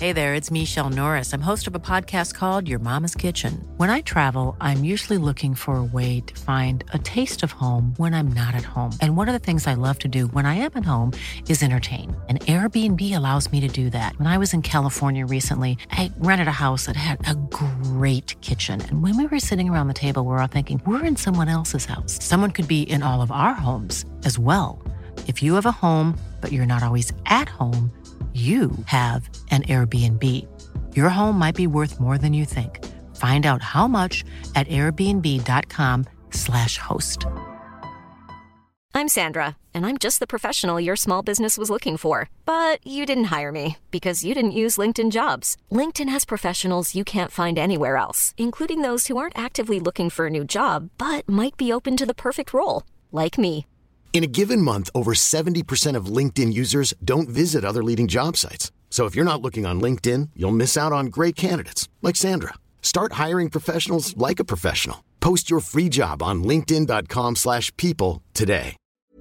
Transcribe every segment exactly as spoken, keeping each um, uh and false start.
Hey there, it's Michelle Norris. I'm host of a podcast called Your Mama's Kitchen. When I travel, I'm usually looking for a way to find a taste of home when I'm not at home. And one of the things I love to do when I am at home is entertain. And Airbnb allows me to do that. When I was in California recently, I rented a house that had a great kitchen. And when we were sitting around the table, we were all thinking, we're in someone else's house. Someone could be in all of our homes as well. If you have a home, but you're not always at home, you have an Airbnb. Your home might be worth more than you think. Find out how much at airbnb.com slash host. I'm Sandra, and I'm just the professional your small business was looking for. But you didn't hire me because you didn't use LinkedIn Jobs. LinkedIn has professionals you can't find anywhere else, including those who aren't actively looking for a new job, but might be open to the perfect role, like me. In a given month, over seventy percent of LinkedIn users don't visit other leading job sites. So if you're not looking on LinkedIn, you'll miss out on great candidates like Sandra. Start hiring professionals like a professional. Post your free job on linkedin.com slash people today.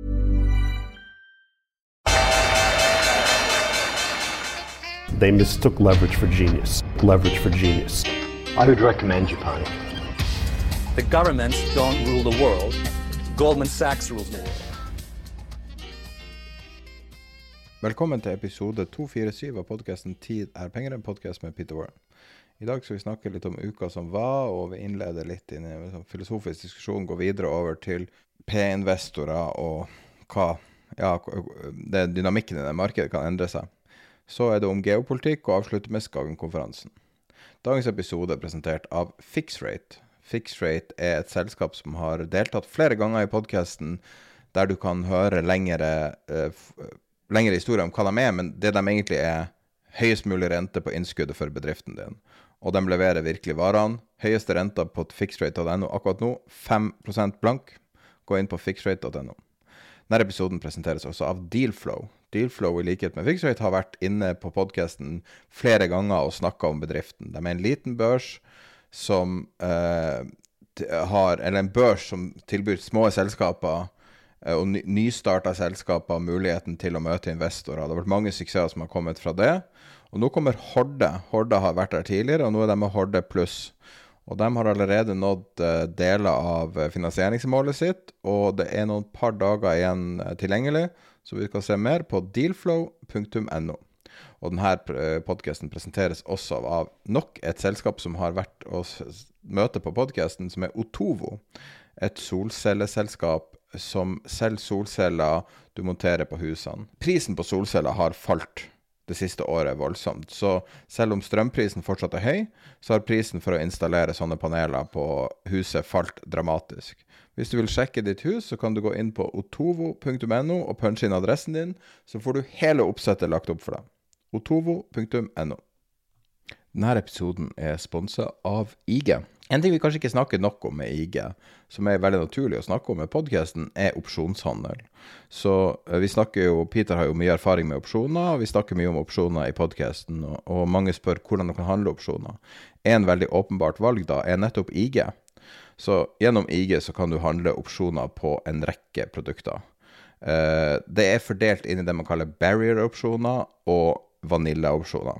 They mistook leverage for genius. Leverage for genius. I would recommend Japan. The governments don't rule the world. Goldman Sachs rules the world. Velkommen til episode to fire syv av podcasten Tid er penger, en podcast med Peter Warren. I dag skal vi snakke litt om uka som var, og vi innleder litt inn i en filosofisk diskusjon, gå videre over til P-investorer og hva, ja, det dynamikken i det markedet kan endre seg. Så er det om geopolitikk og avslutte med Skagen-konferansen. Dagens episode er presentert av Fixrate. Fixrate er et selskap som har deltatt flere ganger i podcasten, der du kan høre lengre uh, lengre historie om hva de er, men det de egentlig er høyest mulig rente på innskuddet for bedriften din. Og de leverer virkelig varene. Høyeste renta på fixrate dot no akkurat nå, fem prosent blank. Gå inn på fixrate dot no. Denne episoden presenteres også av Dealflow. Dealflow i likhet med Fixrate har vært inne på podcasten flere ganger og snakket om bedriften. De er en liten børs som uh, har, eller en børs som tilbyr små selskaper og nystarta selskaper muligheten til å møte investorer. Det har vært mange suksesser som har kommet fra det. Og nå kommer Horde. Horde har vært der tidligere, og nå er de med Horde Plus. Og de har allerede nådd deler av finansieringsmålet sitt, og det er noen par dager igjen tilgjengelig, så vi kan se mer på dealflow punktum no. Og denne podcasten presenteres også av nok et selskap som har vært å møte på podcasten, som er Otovo, et solcelleselskap som selv solceller du monterer på husene. Prisen på solceller har falt det siste året voldsomt, så selv om strømprisen fortsatt er høy, så har prisen for å installere sånne paneler på huset falt dramatisk. Hvis du vil sjekke ditt hus, så kan du gå inn på otovo punktum no og punche inn adressen din, så får du hele oppsettet lagt opp for deg. otovo punktum no. Denne episoden er sponset av I G. En ting vi kanskje ikke snakker nok om med I G, som er veldig naturlig å snakke om med podcasten, er opsjonshandel. Så vi snakker jo, Peter har jo mye erfaring med opsjoner, og vi snakker mye om opsjoner i podcasten, og, og mange spør hvordan du kan handle opsjoner. En veldig åpenbart valg da er nettopp I G. Så gjennom I G så kan du handle opsjoner på en rekke produkter. Eh, det er fordelt inn i det man kaller barrier-opsjoner og vanilla-opsjoner.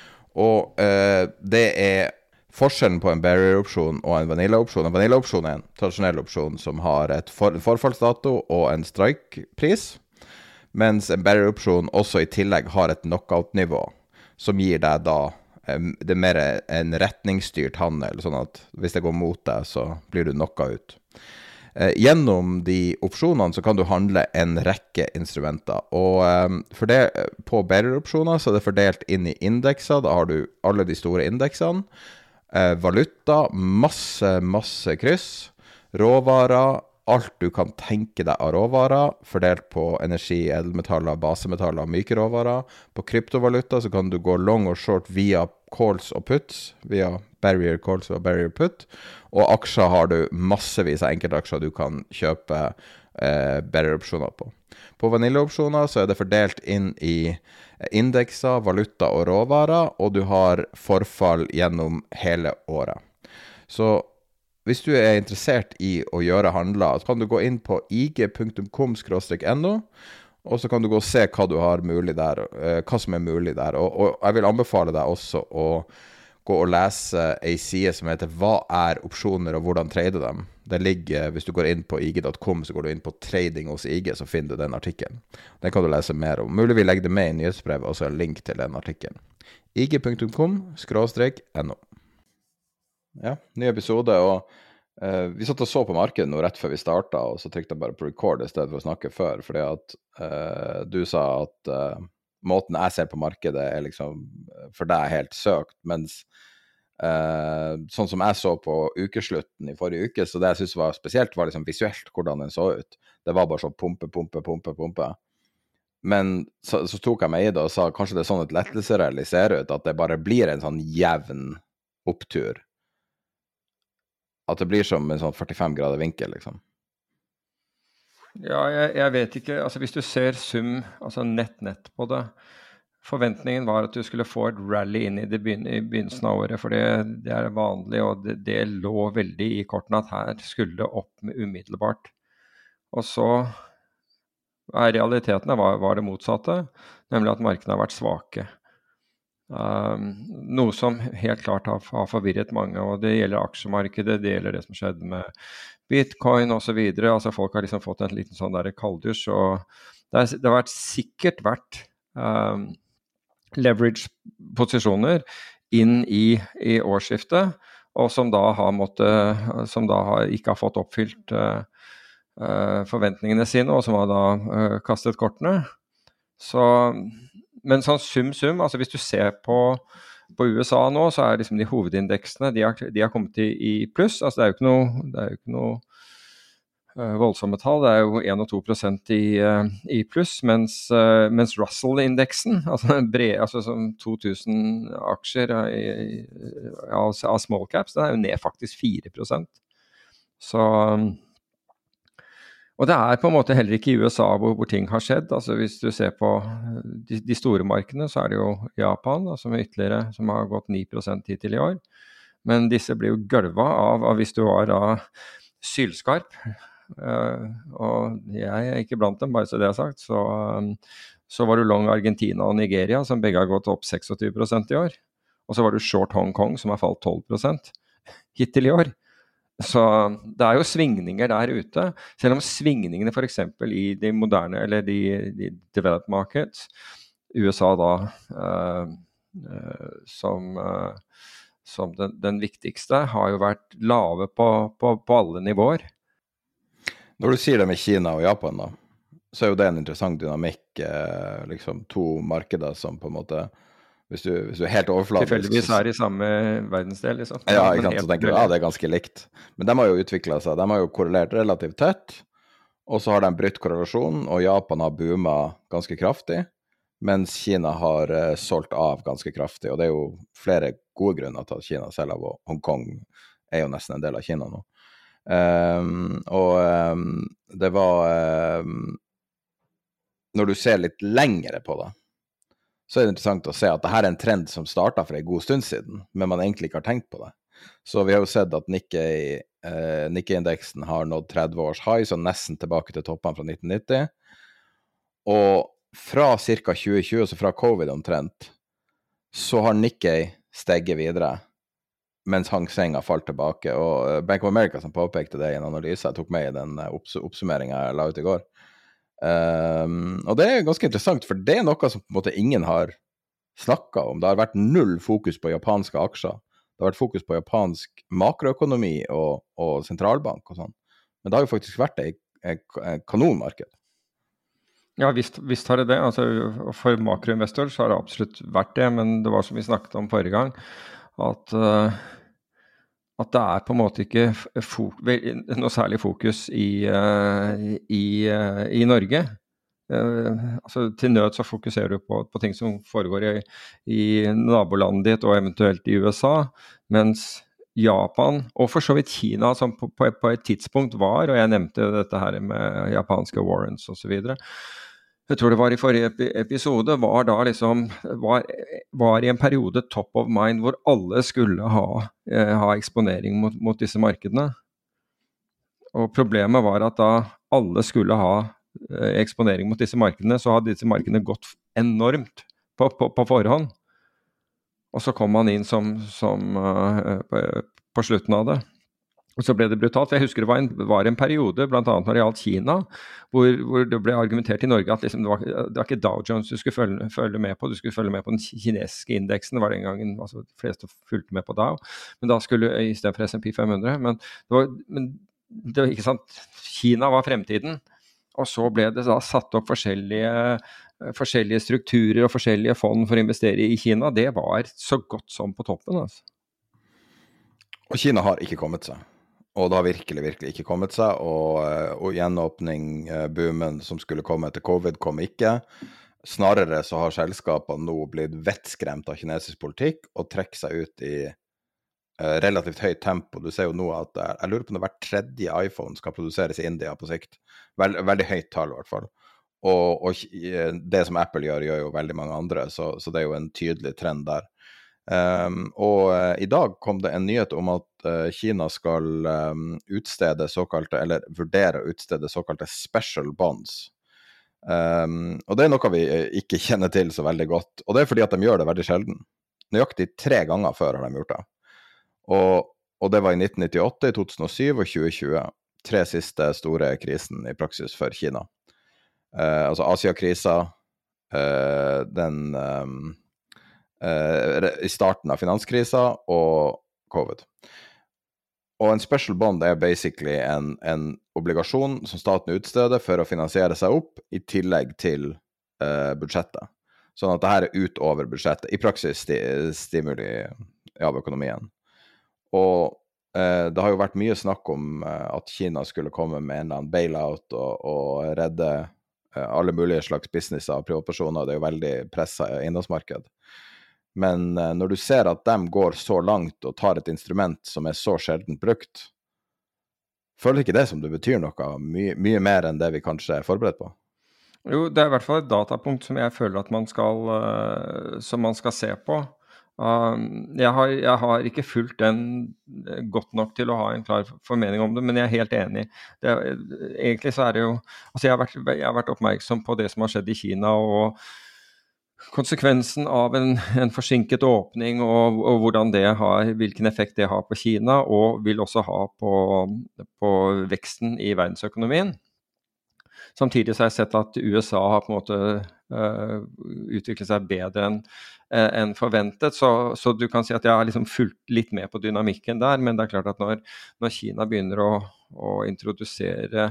Og eh, det er forskjellen på en barrier-opsjon og en vanilla-opsjon. En vanilla-opsjon er en tradisjonell opsjon som har et for- forfallsdato og en strike-pris, mens en barrier-opsjon også i tillegg har et knockout-nivå, som gir deg da um, det er mer en retningsstyrt handel, sånn at hvis det går mot deg, så blir du knocka ut. Eh, gjennom de opsjonene så kan du handle en rekke instrumenter, og eh, for det, på barrier-opsjoner så er det fordelt inn i indekser. Da har du alle de store indeksene, eh, valuta, masse, masse kryss, råvarer, alt du kan tenke deg av råvarer, fordelt på energi, edelmetaller, basemetaller, myke råvarer. På kryptovaluta så kan du gå long og short via calls og puts, via barrier calls og barrier put, og aksjer har du massevis av enkeltaksjer du kan kjøpe eh, barrier-opsjoner på. På vanilla-opsjoner så er det fordelt inn i indekser, valuta og råvarer, og du har forfall gjennom hele året. Så hvis du er interessert i å gjøre handler, så kan du gå inn på ig punktum com skråstrek no, og så kan du gå og se hva du har mulig der, uh, hva som er mulig der. Og, og jeg vil anbefale deg også å gå og lese en side som heter «Hva er opsjoner og hvordan trade dem?» Det ligger, hvis du går inn på I G punktum com, så går du inn på trading hos I G, så finner du den artikkelen. Den kan du lese mer om. Mulig vi legger det med i nyhetsbrevet, og så er link til den artikkelen. I G punktum com skråstrek N O. Ja, ny episode, og uh, vi satt og så på markedet nå rett før vi startet, og så trykte jeg bare på record i stedet for å snakke før, fordi at uh, du sa at uh, måten jeg ser på markedet er liksom for deg helt søkt, mens uh, sånn som jeg så på ukeslutten i forrige uke, så det jeg synes var spesielt var liksom visuelt hvordan den så ut. Det var bare sånn pumpe, pumpe, pumpe, pumpe. Men så, så tok jeg meg i det og sa kanskje det er sånn et lettelserally ser ut, at det bare blir en sånn jevn opptur. At det blir som en sånn førtifem grader vinkel, liksom. Ja, jeg, jeg vet ikke. Altså, hvis du ser sum, altså nett-nett på det, forventningen var at du skulle få et rally inn i, det begyn i begynnelsen av året, for det, det er vanlig, og det, det lå veldig i kortene at her skulle det opp med umiddelbart. Og så er realitetene var, var det motsatte, nemlig at markedene har vært svake. Um, noe som helt klart har, har forvirret mange, og det gjelder aksjemarkedet, det gjelder det som skjedde med Bitcoin og så videre. Altså folk har liksom fått en liten sånn der kalddusj, og det, er, det har vært sikkert vært um, leverage-posisjoner inn i, i årsskiftet, og som da har måttet, som da har, ikke har fått oppfylt uh, uh, forventningene sine, og som har da uh, kastet kortene. Så men sånn sum-sum, altså hvis du ser på, på U S A nå, så er liksom de hovedindeksene, de har, de har kommet i, i pluss. Altså det er jo ikke noe, det er jo ikke noe uh, voldsomme tall, det er jo en og to prosent i, uh, i pluss, mens, uh, mens Russell-indeksen, altså, bred, altså som to tusen aksjer uh, i, av, av small caps, den er jo ned faktisk fire prosent. Så um, og det er på en måte heller ikke i U S A hvor, hvor ting har skjedd. Altså hvis du ser på de, de store markedene, så er det jo Japan, altså med ytterligere, som har gått ni prosent hittil i år. Men disse blir jo gølva av, av hvis du var da sylskarp. Uh, og jeg er ikke blant dem, bare så det er sagt. Så, um, så var du long Argentina og Nigeria, som begge har gått opp tjueseks prosent i år. Og så var du short Hong Kong, som har falt tolv prosent hittil i år. Så det er jo svingninger der ute, selv om svingningene for eksempel i de moderne, eller de, de developed markets, U S A da, uh, uh, som, uh, som den, den viktigste, har jo vært lave på, på, på alle nivåer. Når du sier det med Kina og Japan da, så er jo det en interessant dynamikk, uh, liksom to markeder som på en måte Hvis du, hvis du er helt overflatisk. Tilfeldigvis er i samme verdensdel, liksom. Ja, ikke sant, så tenker du, ja, det er ganske likt. Men de har jo utviklet seg, de har jo korrelert relativt tett, og så har de brytt korrelasjonen, og Japan har boomet ganske kraftig, mens Kina har uh, solgt av ganske kraftig, og det er jo flere gode grunner til at Kina selv av, og Hong Kong er jo nesten en del av Kina nå. Um, og um, det var, um, når du ser litt lengre på det, så er det interessant å se at dette er en trend som startet for en god stund siden, men man egentlig ikke har tenkt på det. Så vi har jo sett at Nikkei, eh, Nikkei-indeksen har nådd tretti års high, så nesten tilbake til toppene fra nitten nitti. Og fra cirka tjue tjue, så fra covid omtrent, så har Nikkei steget videre, mens Hang Seng har falt tilbake. Og Bank of America som påpekte det i en analyse, jeg tok med i den opps oppsummeringen jeg la ut i går. Um, og det er ganske interessant, for det er noe som på en måte ingen har snakket om. Det har vært null fokus på japanske aksjer. Det har vært fokus på japansk makroøkonomi og, og sentralbank og sånn. Men det har jo faktisk vært et, et, et kanonmarked. Ja, visst, visst har det det. Altså, for makroinvestorer så har det absolutt vært det, men det var som vi snakket om forrige gang, at uh, at det er på en måte ikke noe særlig fokus i, uh, i, uh, i Norge. Uh, altså, til nød så fokuserer du på, på ting som foregår i, i nabolandet ditt og eventuelt i U S A, mens Japan, og for så vidt Kina, som på, på, på et tidspunkt var, og jeg nevnte dette her med japanske warrants og så videre, jeg tror det var i forrige episode, var da liksom, var, var i en periode top of mind hvor alle skulle ha, eh, ha eksponering mot, mot disse markedene. Og problemet var at da alle skulle ha eksponering mot disse markedene, så hadde disse markedene gått enormt på, på, på forhånd. Og så kom man inn som, som uh, på, på slutten av det. Og så ble det brutalt. Jeg husker det var en, var en periode, blant annet når det gjaldt Kina, hvor, hvor det ble argumentert i Norge at liksom, det, var, det var ikke Dow Jones du skulle følge, følge med på, du skulle følge med på den kinesiske indeksen, var det en gang, altså de fleste fulgte med på Dow, men da skulle, i stedet for S and P fem hundre, men det var, men det var ikke sant, Kina var fremtiden, og så ble det da satt opp forskjellige, forskjellige strukturer og forskjellige fond for å investere i Kina. Det var så godt som på toppen, altså. Og Kina har ikke kommet seg. Og det har virkelig, virkelig ikke kommet seg, og, og gjenåpning, boomen som skulle komme etter covid, kom ikke. Snarere så har selskapene nå blitt vettskremt av kinesisk politikk, og trekker seg ut i uh, relativt høyt tempo. Du ser jo nå at, uh, jeg lurer på når hver tredje iPhone skal produseres i India på sikt. Vel, veldig høyt tall i hvert fall. Og, og det som Apple gjør, gjør jo veldig mange andre, så, så det er jo en tydelig trend der. Um, og uh, i dag kom det en nyhet om at uh, Kina skal um, utstede såkalte, eller vurdere å utstede såkalte special bonds. Um, og det er noe vi ikke kjenner til så veldig godt, og det er fordi at de gjør det veldig sjelden. Nøyaktig tre ganger før har de gjort det. Og, og det var i nitten nittiåtte, i to tusen og syv og tjue tjue. Tre siste store krisen i praksis for Kina. Uh, altså Asia-krisa, uh, den... Um, Uh, i starten av finanskrisa og covid. Og en special bond er basically en, en obligasjon som staten utsteder for å finansiere seg opp i tillegg til uh, budsjettet. Sånn at dette er utover budsjettet. I praksis sti, stimuli av økonomien. Og uh, det har jo vært mye snakk om uh, at Kina skulle komme med en eller annen bailout og, og redde uh, alle mulige slags businesser og privatpersoner. Det er jo veldig presset eiendomsmarked. Men uh, når du ser at de går så langt og tar et instrument som er så sjelden brukt, føler ikke det som det betyr noe my mye mer enn det vi kanskje er forberedt på? Jo, det er i hvert fall et datapunkt som jeg føler at man skal, uh, som man skal se på. Uh, jeg, har, jeg har ikke fulgt den godt nok til å ha en klar formening om det, men jeg er helt enig. Det, egentlig så er det jo, altså jeg har, vært, jeg har vært oppmerksom på det som har skjedd i Kina, og konsekvensen av en, en forsinket åpning og, og hvordan det har, hvilken effekt det har på Kina, og vil også ha på, på veksten i verdensøkonomien. Samtidig så har jeg sett at U S A har på en måte uh, utviklet seg bedre enn uh, enn forventet, så, så du kan si at jeg har liksom fulgt litt med på dynamikken der, men det er klart at når, når Kina begynner å, å introdusere,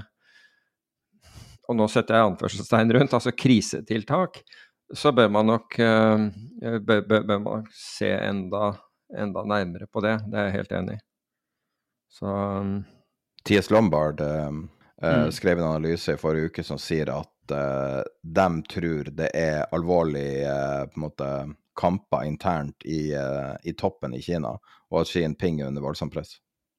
og nå setter jeg anførselstegn rundt, altså krisetiltak, så bør man nok uh, bør, bør, bør man se enda, enda nærmere på det. Det er jeg helt enig i. Så um, T S Lombard uh, uh, skrev en analyse i forrige uke som sier at uh, de tror det er alvorlig uh, på en måte kamper internt i, uh, i toppen i Kina, og at Xi Jinping er under voldsom press.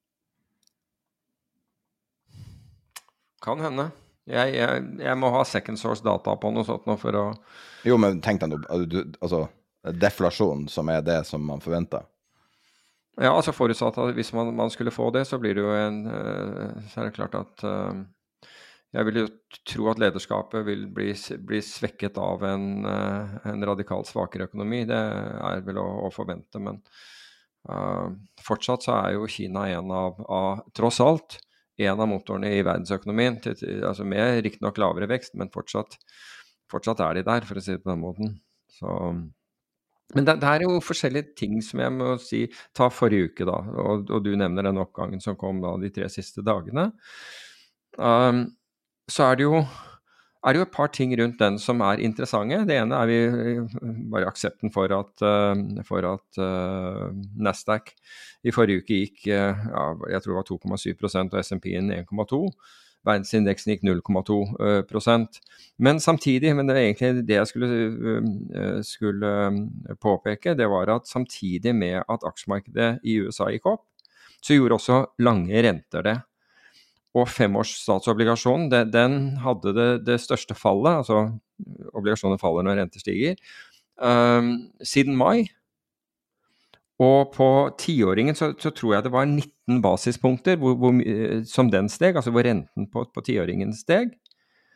Kan hende. Jeg, jeg, jeg må ha second source data på noe sånt nå for å... Jo, men tenk deg noe, altså, deflasjon som er det som man forventer. Ja, altså forutsatt at hvis man, man skulle få det, så blir det jo en... Så er det klart at jeg vil jo tro at lederskapet vil bli, bli svekket av en, en radikalt svakere økonomi. Det er vel å, å forvente, men uh, fortsatt så er jo Kina en av, av tross alt, en av motorene i verdensøkonomien, til, til, altså med riktig nok lavere vekst, men fortsatt, fortsatt er de der, for å si det på den måten. Så, men det, det er jo forskjellige ting som jeg må si, ta forrige uke da, og, og du nevner den oppgangen som kom da de tre siste dagene. Um, så er det jo er det jo et par ting rundt den som er interessante. Det ene er vi bare aksepten for at, uh, for at uh, Nasdaq i forrige uke gikk, uh, ja, jeg tror det var to komma syv prosent og S and P-en en komma to. Verdensindeksen gikk null komma to prosent. Men samtidig, men det er egentlig det jeg skulle, uh, skulle påpeke, det var at samtidig med at aksjemarkedet i U S A gikk opp, så gjorde også lange renter det. Og femårs statsobligasjonen, det, den hadde det, det største fallet, altså obligasjoner faller når renter stiger, um, siden mai. Og på tiåringen så, så tror jeg det var nitten basispunkter hvor, hvor, som den steg, altså hvor renten på, på tiåringen steg.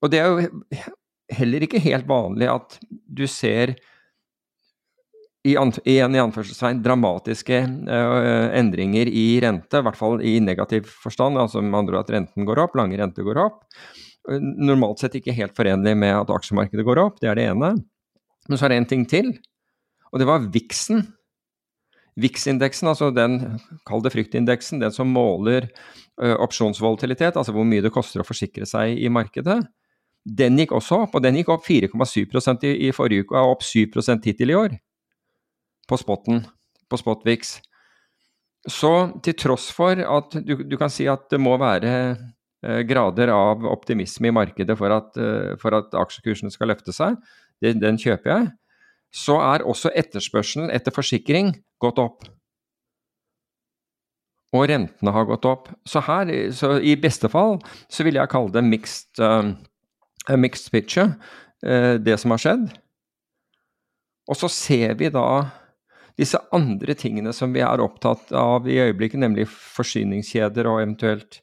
og det er jo heller ikke helt vanlig at du ser i an, igjen i anførselstegn dramatiske uh, endringer i rente, i hvert fall i negativ forstand, altså med andre ord at renten går opp, lange renter går opp. Normalt sett ikke helt forenlig med at aksjemarkedet går opp, det er det ene. Men så er det en ting til, og det var V I X-en. V I X-indeksen, altså den, kall det fryktindeksen, den som måler uh, opsjonsvolatilitet, altså hvor mye det koster å forsikre seg i markedet, den gikk også opp, og den gikk opp fire komma syv prosent i, i forrige uke, og er opp syv prosent hittil i år. På spotten, på spot V I X. Så til tross for at du, du kan si at det må være eh, grader av optimisme i markedet for at, eh, for at aksjekursene skal løfte seg, det, den kjøper jeg, så er også etterspørselen etter forsikring gått opp. Og rentene har gått opp. Så her, så i beste fall, så vil jeg kalle det mixed, uh, mixed picture, uh, det som har skjedd. Og så ser vi da disse andre tingene som vi er opptatt av i øyeblikket, nemlig forsyningskjeder og eventuelt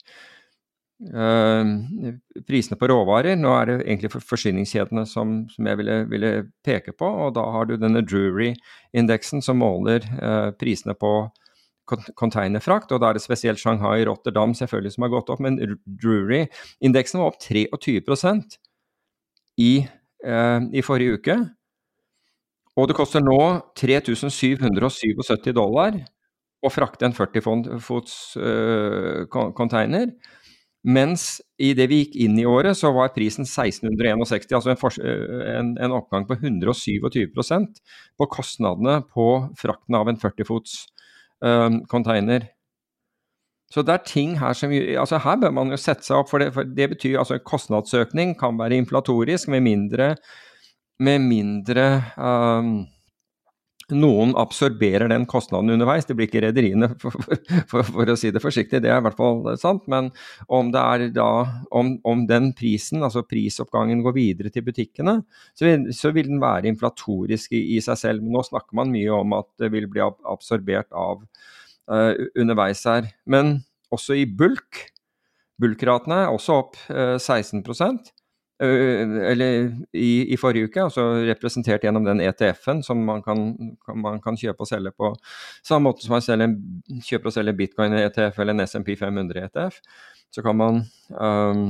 uh, prisene på råvarer. Nå er det egentlig forsyningskjedene som, som jeg ville, ville peke på, og da har du denne Drewry-indeksen som måler uh, prisene på containerfrakt, og da er det spesielt Shanghai, Rotterdam selvfølgelig som har gått opp, men Drewry-indeksen var opp treogtyve prosent i, uh, i forrige uke. Og det koster nå tre tusen syv hundre syttisju dollar å frakte en førti fots uh, container, mens i det vi gikk inn i året så var prisen seksten sekstiseks, altså en, en, en oppgang på ett hundre syttisju prosent på kostnadene på frakten av en førti fots uh, container. Så det er ting her som, altså her bør man jo sette seg opp, for det, for det betyr altså kostnadsøkning kan være inflatorisk med mindre med mindre um, noen absorberer den kostnaden underveis. Det blir ikke rederiene, for, for, for å si det forsiktig, det er i hvert fall sant, men om det er da, om, om den prisen, altså prisoppgangen går videre til butikkene, så vil, så vil den være inflatorisk i, i seg selv. Nå snakker man mye om at det vil bli absorbert av uh, underveis her, men også i bulk. Bulkratene er også opp uh, seksten prosent. Eller i, i forrige uke, altså representert gjennom den E T F-en som man kan, kan, man kan kjøpe og selge på samme måte som man selger, kjøper og selger Bitcoin E T F eller en S and P fem hundre E T F, så kan man um,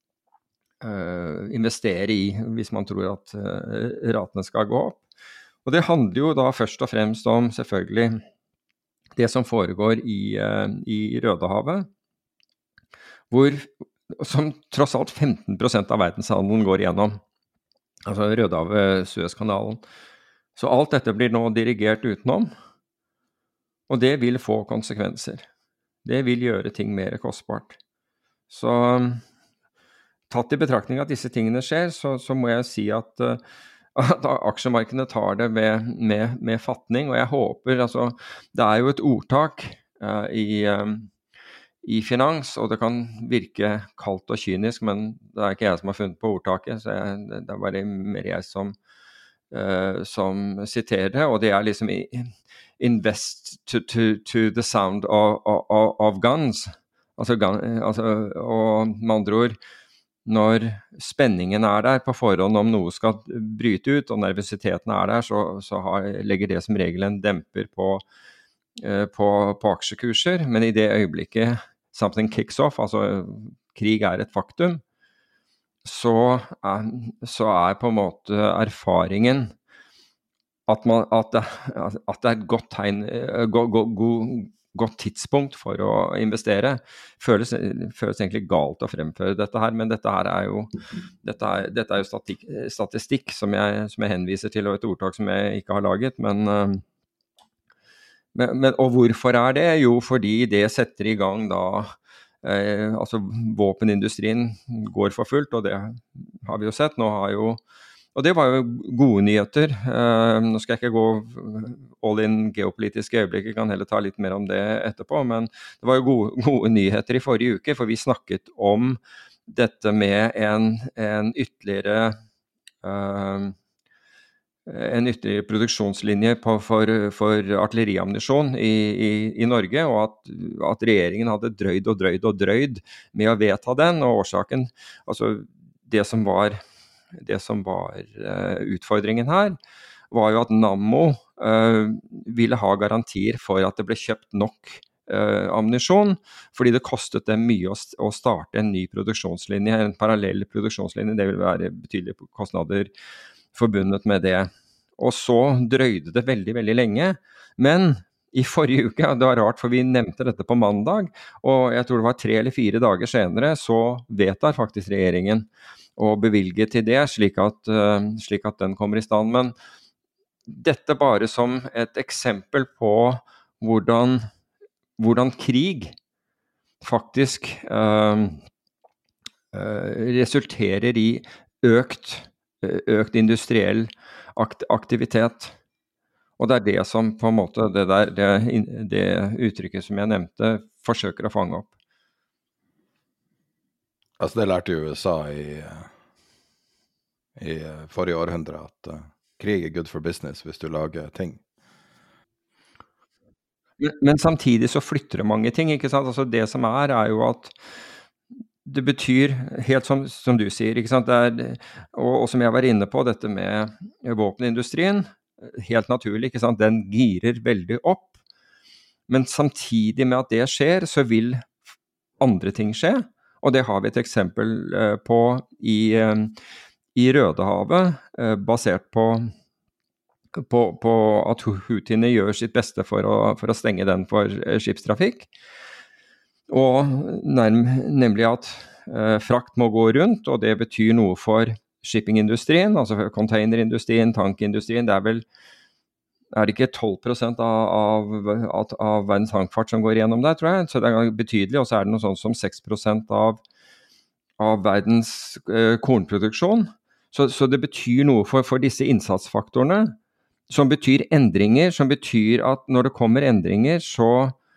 uh, investere i hvis man tror at uh, ratene skal gå opp. Og det handler jo da først og fremst om selvfølgelig det som foregår i, uh, i Rødehavet, hvor som tross alt femten prosent av verdenshandelen går igjennom, altså Rødehavet, Suezkanalen. Så alt dette blir nå dirigert utenom, og det vil få konsekvenser. Det vil gjøre ting mer kostbart. Så tatt i betraktning at disse tingene skjer, så, så må jeg si at, uh, at aksjemarkedene tar det med, med, med fatning, og jeg håper, altså, det er jo et ordtak uh, i um, i finans, og det kan virke kaldt og kynisk, men det er ikke jeg som har funnet på ordtaket, så jeg, det er bare mer jeg som, uh, som siterer det, og det er liksom invest to, to, to the sound of, of, of guns, altså, gun, altså, og med andre ord, når spenningen er der på forhånd om noe skal bryte ut, og nervøsiteten er der, så, så har, legger det som regel en demper på, uh, på, på aksjekurser, men i det øyeblikket something kicks off, altså krig er et faktum, så er, så er på en måte erfaringen at, man, at, det, at det er et godt, tegn, go, go, go, godt tidspunkt for å investere. Føles, føles egentlig galt å fremføre dette her, men dette her er jo, dette er, dette er jo statistikk, statistikk som, jeg, som jeg henviser til, og et ordtak som jeg ikke har laget, men Men, men, og hvorfor er det? Jo, fordi det setter i gang da, eh, altså våpenindustrien går for fullt, og det har vi jo sett. Nå har jo, og det var jo gode nyheter. Eh, nå skal jeg ikke gå all in geopolitiske øyeblikk, jeg kan heller ta litt mer om det etterpå, men det var jo gode, gode nyheter i forrige uke, for vi snakket om dette med en, en ytterligere eh, en ytterligere produksjonslinje på, for, for artilleriammunisjon i, i, i Norge, og at, at regjeringen hadde drøyd og drøyd og drøyd med å vedta den, og årsaken, altså det som var, det som var uh, utfordringen her, var jo at Nammo uh, ville ha garantier for at det ble kjøpt nok uh, ammunisjon, fordi det kostet dem mye å, å starte en ny produksjonslinje, en parallell produksjonslinje. Det ville være betydelige kostnader forbundet med det. Og så drøyde det veldig, veldig lenge, men i forrige uke, det var rart for vi nevnte dette på mandag, og jeg tror det var tre eller fire dager senere, så vedtar faktisk regjeringen å bevilge til det, slik at, uh, slik at den kommer i stand. Men dette bare som et eksempel på hvordan, hvordan krig faktisk uh, uh, resulterer i økt, økt industriell akt- aktivitet. Og det er det som på en måte, det, der, det, det uttrykket som jeg nevnte, forsøker å fange opp. Altså det lærte jo U S A i, i forrige århundre, at uh, krig er good for business hvis du lager ting. Men, men samtidig så flytter det mange ting, ikke sant? Altså det som er, er jo at det betyr, helt som, som du sier, ikke sant? Det er, og, og som jeg var inne på, dette med våpenindustrien, helt naturlig, ikke sant? Den girer veldig opp, men samtidig med at det skjer, så vil andre ting skje, og det har vi et eksempel uh, på i, uh, i Rødehavet, uh, basert på, på, på at Houthiene gjør sitt beste for å, for å stenge den for uh, skipstrafikk, og nærm, nemlig at uh, frakt må gå rundt, og det betyr noe for shippingindustrien, altså containerindustrien, tankindustrien, det er vel, er det ikke tolv prosent av, av, av, av verdens tankfart som går gjennom der, tror jeg, så det er betydelig, og så er det noe sånt som seks prosent av, av verdens uh, kornproduksjon, så, så det betyr noe for, for disse innsatsfaktorene, som betyr endringer, som betyr at når det kommer endringer, så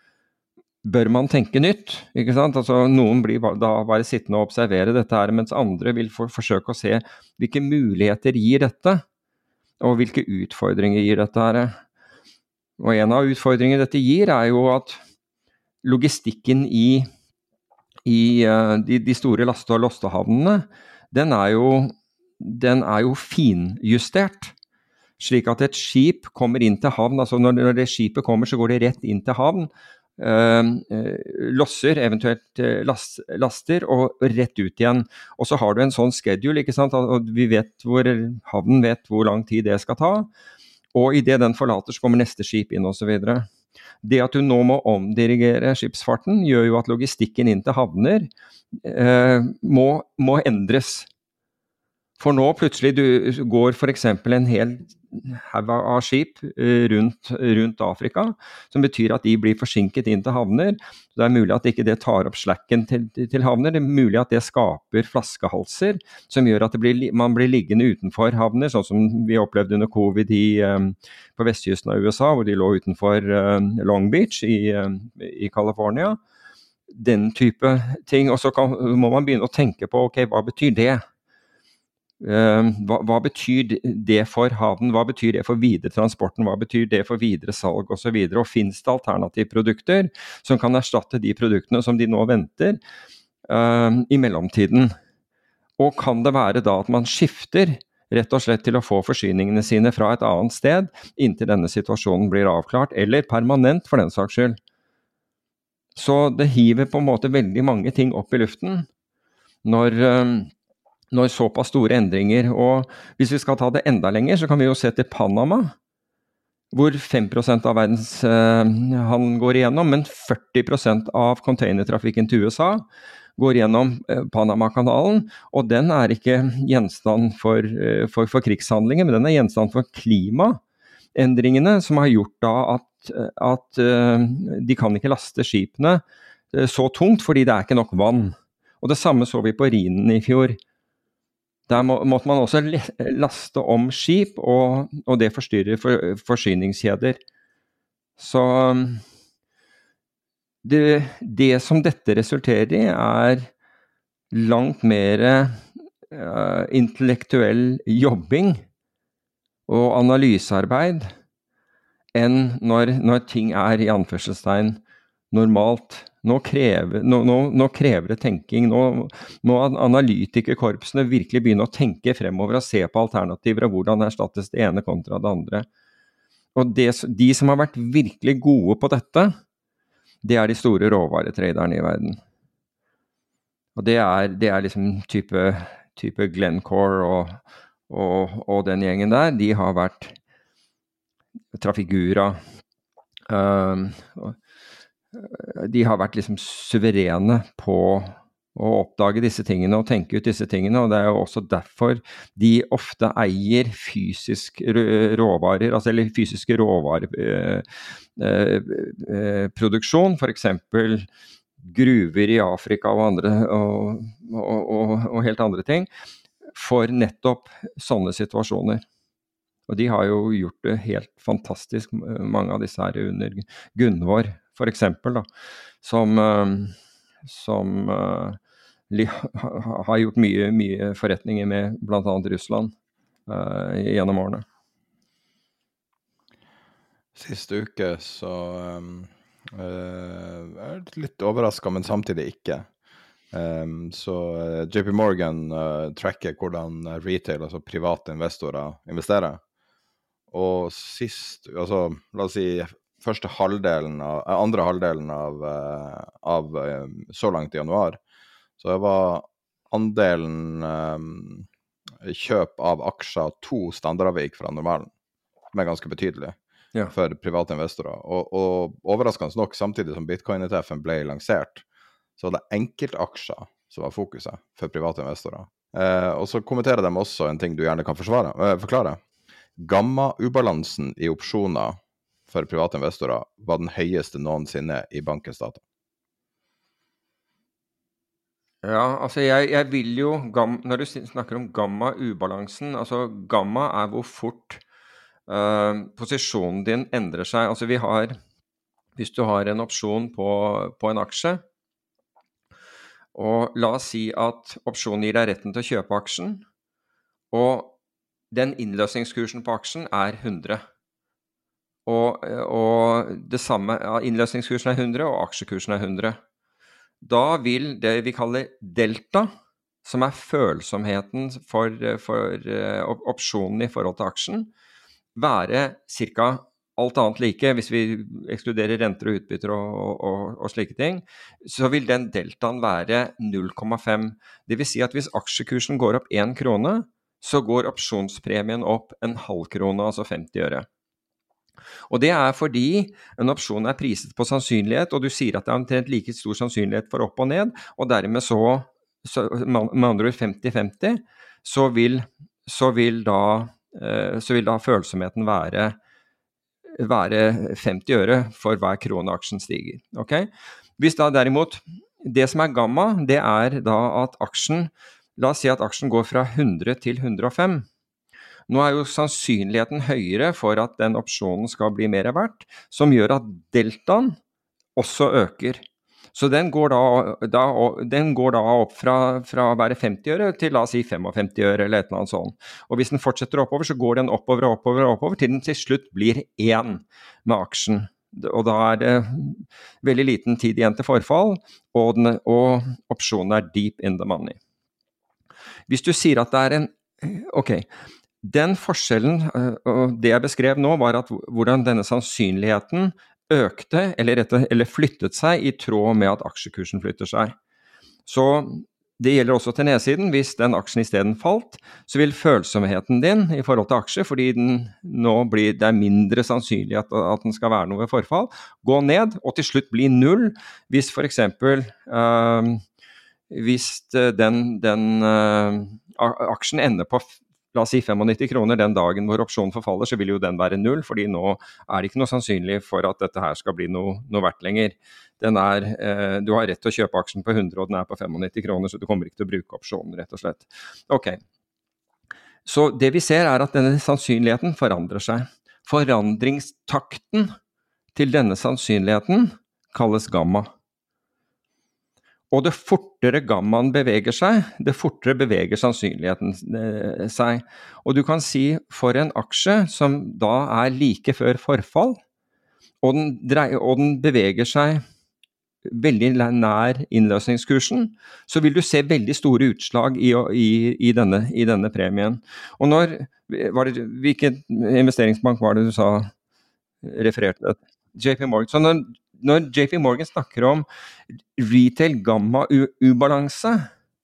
bør man tenke nytt, ikke sant? Altså, noen blir da bare sittende og observere dette her, mens andre vil for, forsøke å se hvilke muligheter gir dette, og hvilke utfordringer gir dette her. Og en av utfordringene dette gir er jo at logistikken i, i uh, de, de store laste- og lostehavnene, den er jo, den er jo finjustert, slik at et skip kommer inn til havn, altså når, når det skipet kommer, så går det rett inn til havn, Uh, uh, losser, eventuelt uh, last, laster, og rett ut igjen. Og så har du en sånn schedule, ikke sant? Og vi vet hvor, havnen vet hvor lang tid det skal ta, og i det den forlater, så kommer neste skip inn, og så videre. Det at du nå må omdirigere skipsfarten, gjør jo at logistikken inn til havner uh, må, må endres. For nå plutselig du går for eksempel en hel haug av skip rundt, rundt Afrika, som betyr at de blir forsinket inn til havner. Det er mulig at ikke det tar opp slacken til, til havner, det er mulig at det skaper flaskehalser, som gjør at det blir, man blir liggende utenfor havner, sånn som vi opplevde under covid i, um, på vestkysten av U S A, hvor de lå utenfor um, Long Beach i, um, i California. Den type ting, og så kan, må man begynne å tenke på, ok, hva betyr det? Uh, hva, hva betyr det for havnen, hva betyr det for videre transporten, hva betyr det for videre salg og så videre, og finnes det alternative produkter som kan erstatte de produktene som de nå venter uh, i mellomtiden, og kan det være da at man skifter rett og slett til å få forsyningene sine fra et annet sted inntil denne situasjonen blir avklart, eller permanent for den saks skyld. Så det hiver på en måte veldig mange ting opp i luften når uh, når såpass store endringer, og hvis vi skal ta det enda lenger, så kan vi jo se til Panama, hvor fem prosent av verdens uh, handel går igjennom, men førti prosent av containertrafikken til U S A går gjennom uh, Panama-kanalen, og den er ikke gjenstand for, uh, for, for krigshandlinger, men den er gjenstand for klimaendringene, som har gjort da at, at uh, de kan ikke laste skipene uh, så tungt, fordi det er ikke nok vann. Og det samme så vi på Rhinen i fjor. Der må, måtte man også laste om skip, og, og det forstyrrer for, forsyningskjeder. Så det, det som dette resulterer i er langt mer uh, intellektuell jobbing og analysearbeid enn når, når ting er i anførselstegn normalt Nå krever, nå, nå, nå krever det tenking. Nå må analytikerkorpsene virkelig begynne å tenke fremover og se på alternativer og hvordan erstattes det ene kontra det andre. Og det, de som har vært virkelig gode på dette, det er de store råvaretraderne i verden. Og det er, det er liksom type, type Glencore og, og, og den gjengen der. De har vært Trafigura, um, de har vært liksom suverene på å oppdage disse tingene og tenke ut disse tingene, og det er jo også derfor de ofte eier fysisk råvarer, altså eller fysiske råvareproduksjon, for eksempel gruver i Afrika og, andre, og, og, og, og helt andre ting, for nettopp sånne situasjoner. Og de har jo gjort det helt fantastisk, mange av disse her under Gunvor, for eksempel, da, som, som uh, li, ha, har gjort mye, mye forretninger med blant annet Russland uh, gjennom årene. Siste uke så um, uh, er det litt overrasket, men samtidig ikke. Um, så uh, J P Morgan uh, tracker hvordan retail, altså private investorer, investerer. Og sist, altså la oss si første halvdelen av, andre halvdelen av, av så langt i januar, så var andelen um, kjøp av aksjer to standardavvik fra normalen, som er ganske betydelig ja. For private investorer. Og, og overraskende nok, samtidig som Bitcoin-E T F-en ble lansert, så var det enkeltaksjer som var fokuset for private investorer. Eh, og så kommenterer de også en ting du gjerne kan forsvare, eh, forklare. Gamma-ubalansen i opsjoner for private investorer var den høyeste noensinne i bankens data. Ja, altså jeg, jeg vil jo, når du snakker om gamma-ubalansen, altså gamma er hvor fort uh, posisjonen din endrer seg. Altså vi har, hvis du har en opsjon på, på en aksje, og la oss si at opsjonen gir deg retten til å kjøpe aksjen, og den innløsningskursen på aksjen er hundre. Og, og det samme, ja, innløsningskursen er hundre, og aksjekursen er hundre. Da vil det vi kaller delta, som er følsomheten for, for uh, opsjonen i forhold til aksjen, være cirka alt annet like, hvis vi ekskluderer renter og utbytter og, og, og slike ting, så vil den deltaen være null komma fem. Det vil si at hvis aksjekursen går opp en krone, så går opsjonspremien opp en halv krone, altså femti øre. Og det er fordi en opsjon er priset på sannsynlighet, og du sier at det er omtrent like stor sannsynlighet for opp og ned, og dermed så, så med andre ord femti femti, så vil, så vil, da, så vil da følsomheten være, være femti øre for hver krone aksjen stiger. Okay? Hvis da derimot, det som er gamma, det er da at aksjen La oss si at aksjen går fra hundre til hundre og fem. Nå er jo sannsynligheten høyere for at den opsjonen skal bli mer verdt, som gjør at deltaen også øker. Så den går da, da, den går da opp fra, fra å være femti øre til la oss si femtifem øre eller et eller annet sånt. Og hvis den fortsetter oppover, så går den oppover og oppover og oppover, til den til slutt blir én med aksjen. Og da er det veldig liten tid igjen til forfall, og, den, og opsjonen er deep in the money. Hvis du sier at det er en, ok, den forskjellen, og det jeg beskrev nå, var at hvordan denne sannsynligheten økte, eller, rette, eller flyttet seg i tråd med at aksjekursen flytter seg. Så det gjelder også til nedsiden. Hvis den aksjen i stedet falt, så vil følsomheten din i forhold til aksje, fordi den nå blir, det er mindre sannsynlig at, at den skal være noe ved forfall, gå ned og til slutt bli null, hvis for eksempel uh, hvis den, den uh, aksjen ender på, la oss si femognitti kroner den dagen hvor opsjonen forfaller, så vil jo den være null, fordi nå er det ikke noe sannsynlig for at dette her skal bli noe, noe verdt lenger. Den er, uh, du har rett til å kjøpe aksjen på hundre, og den er på femognitti kroner, så du kommer ikke til å bruke opsjonen, rett og slett. Ok. Så det vi ser er at denne sannsynligheten forandrer seg. Forandringstakten til denne sannsynligheten kalles gamma. Og det fortere gammaen beveger seg, det fortere beveger sannsynligheten seg. Og du kan si for en aksje som da er like før forfall, og den, dreier, og den beveger seg veldig nær innløsningskursen, så vil du se veldig store utslag i, i, i, denne, i denne premien. Og når, var det, hvilken investeringsbank var det du sa refererte det? J P Morgan. Så når, når J P Morgan snakker om retail gamma-ubalanse,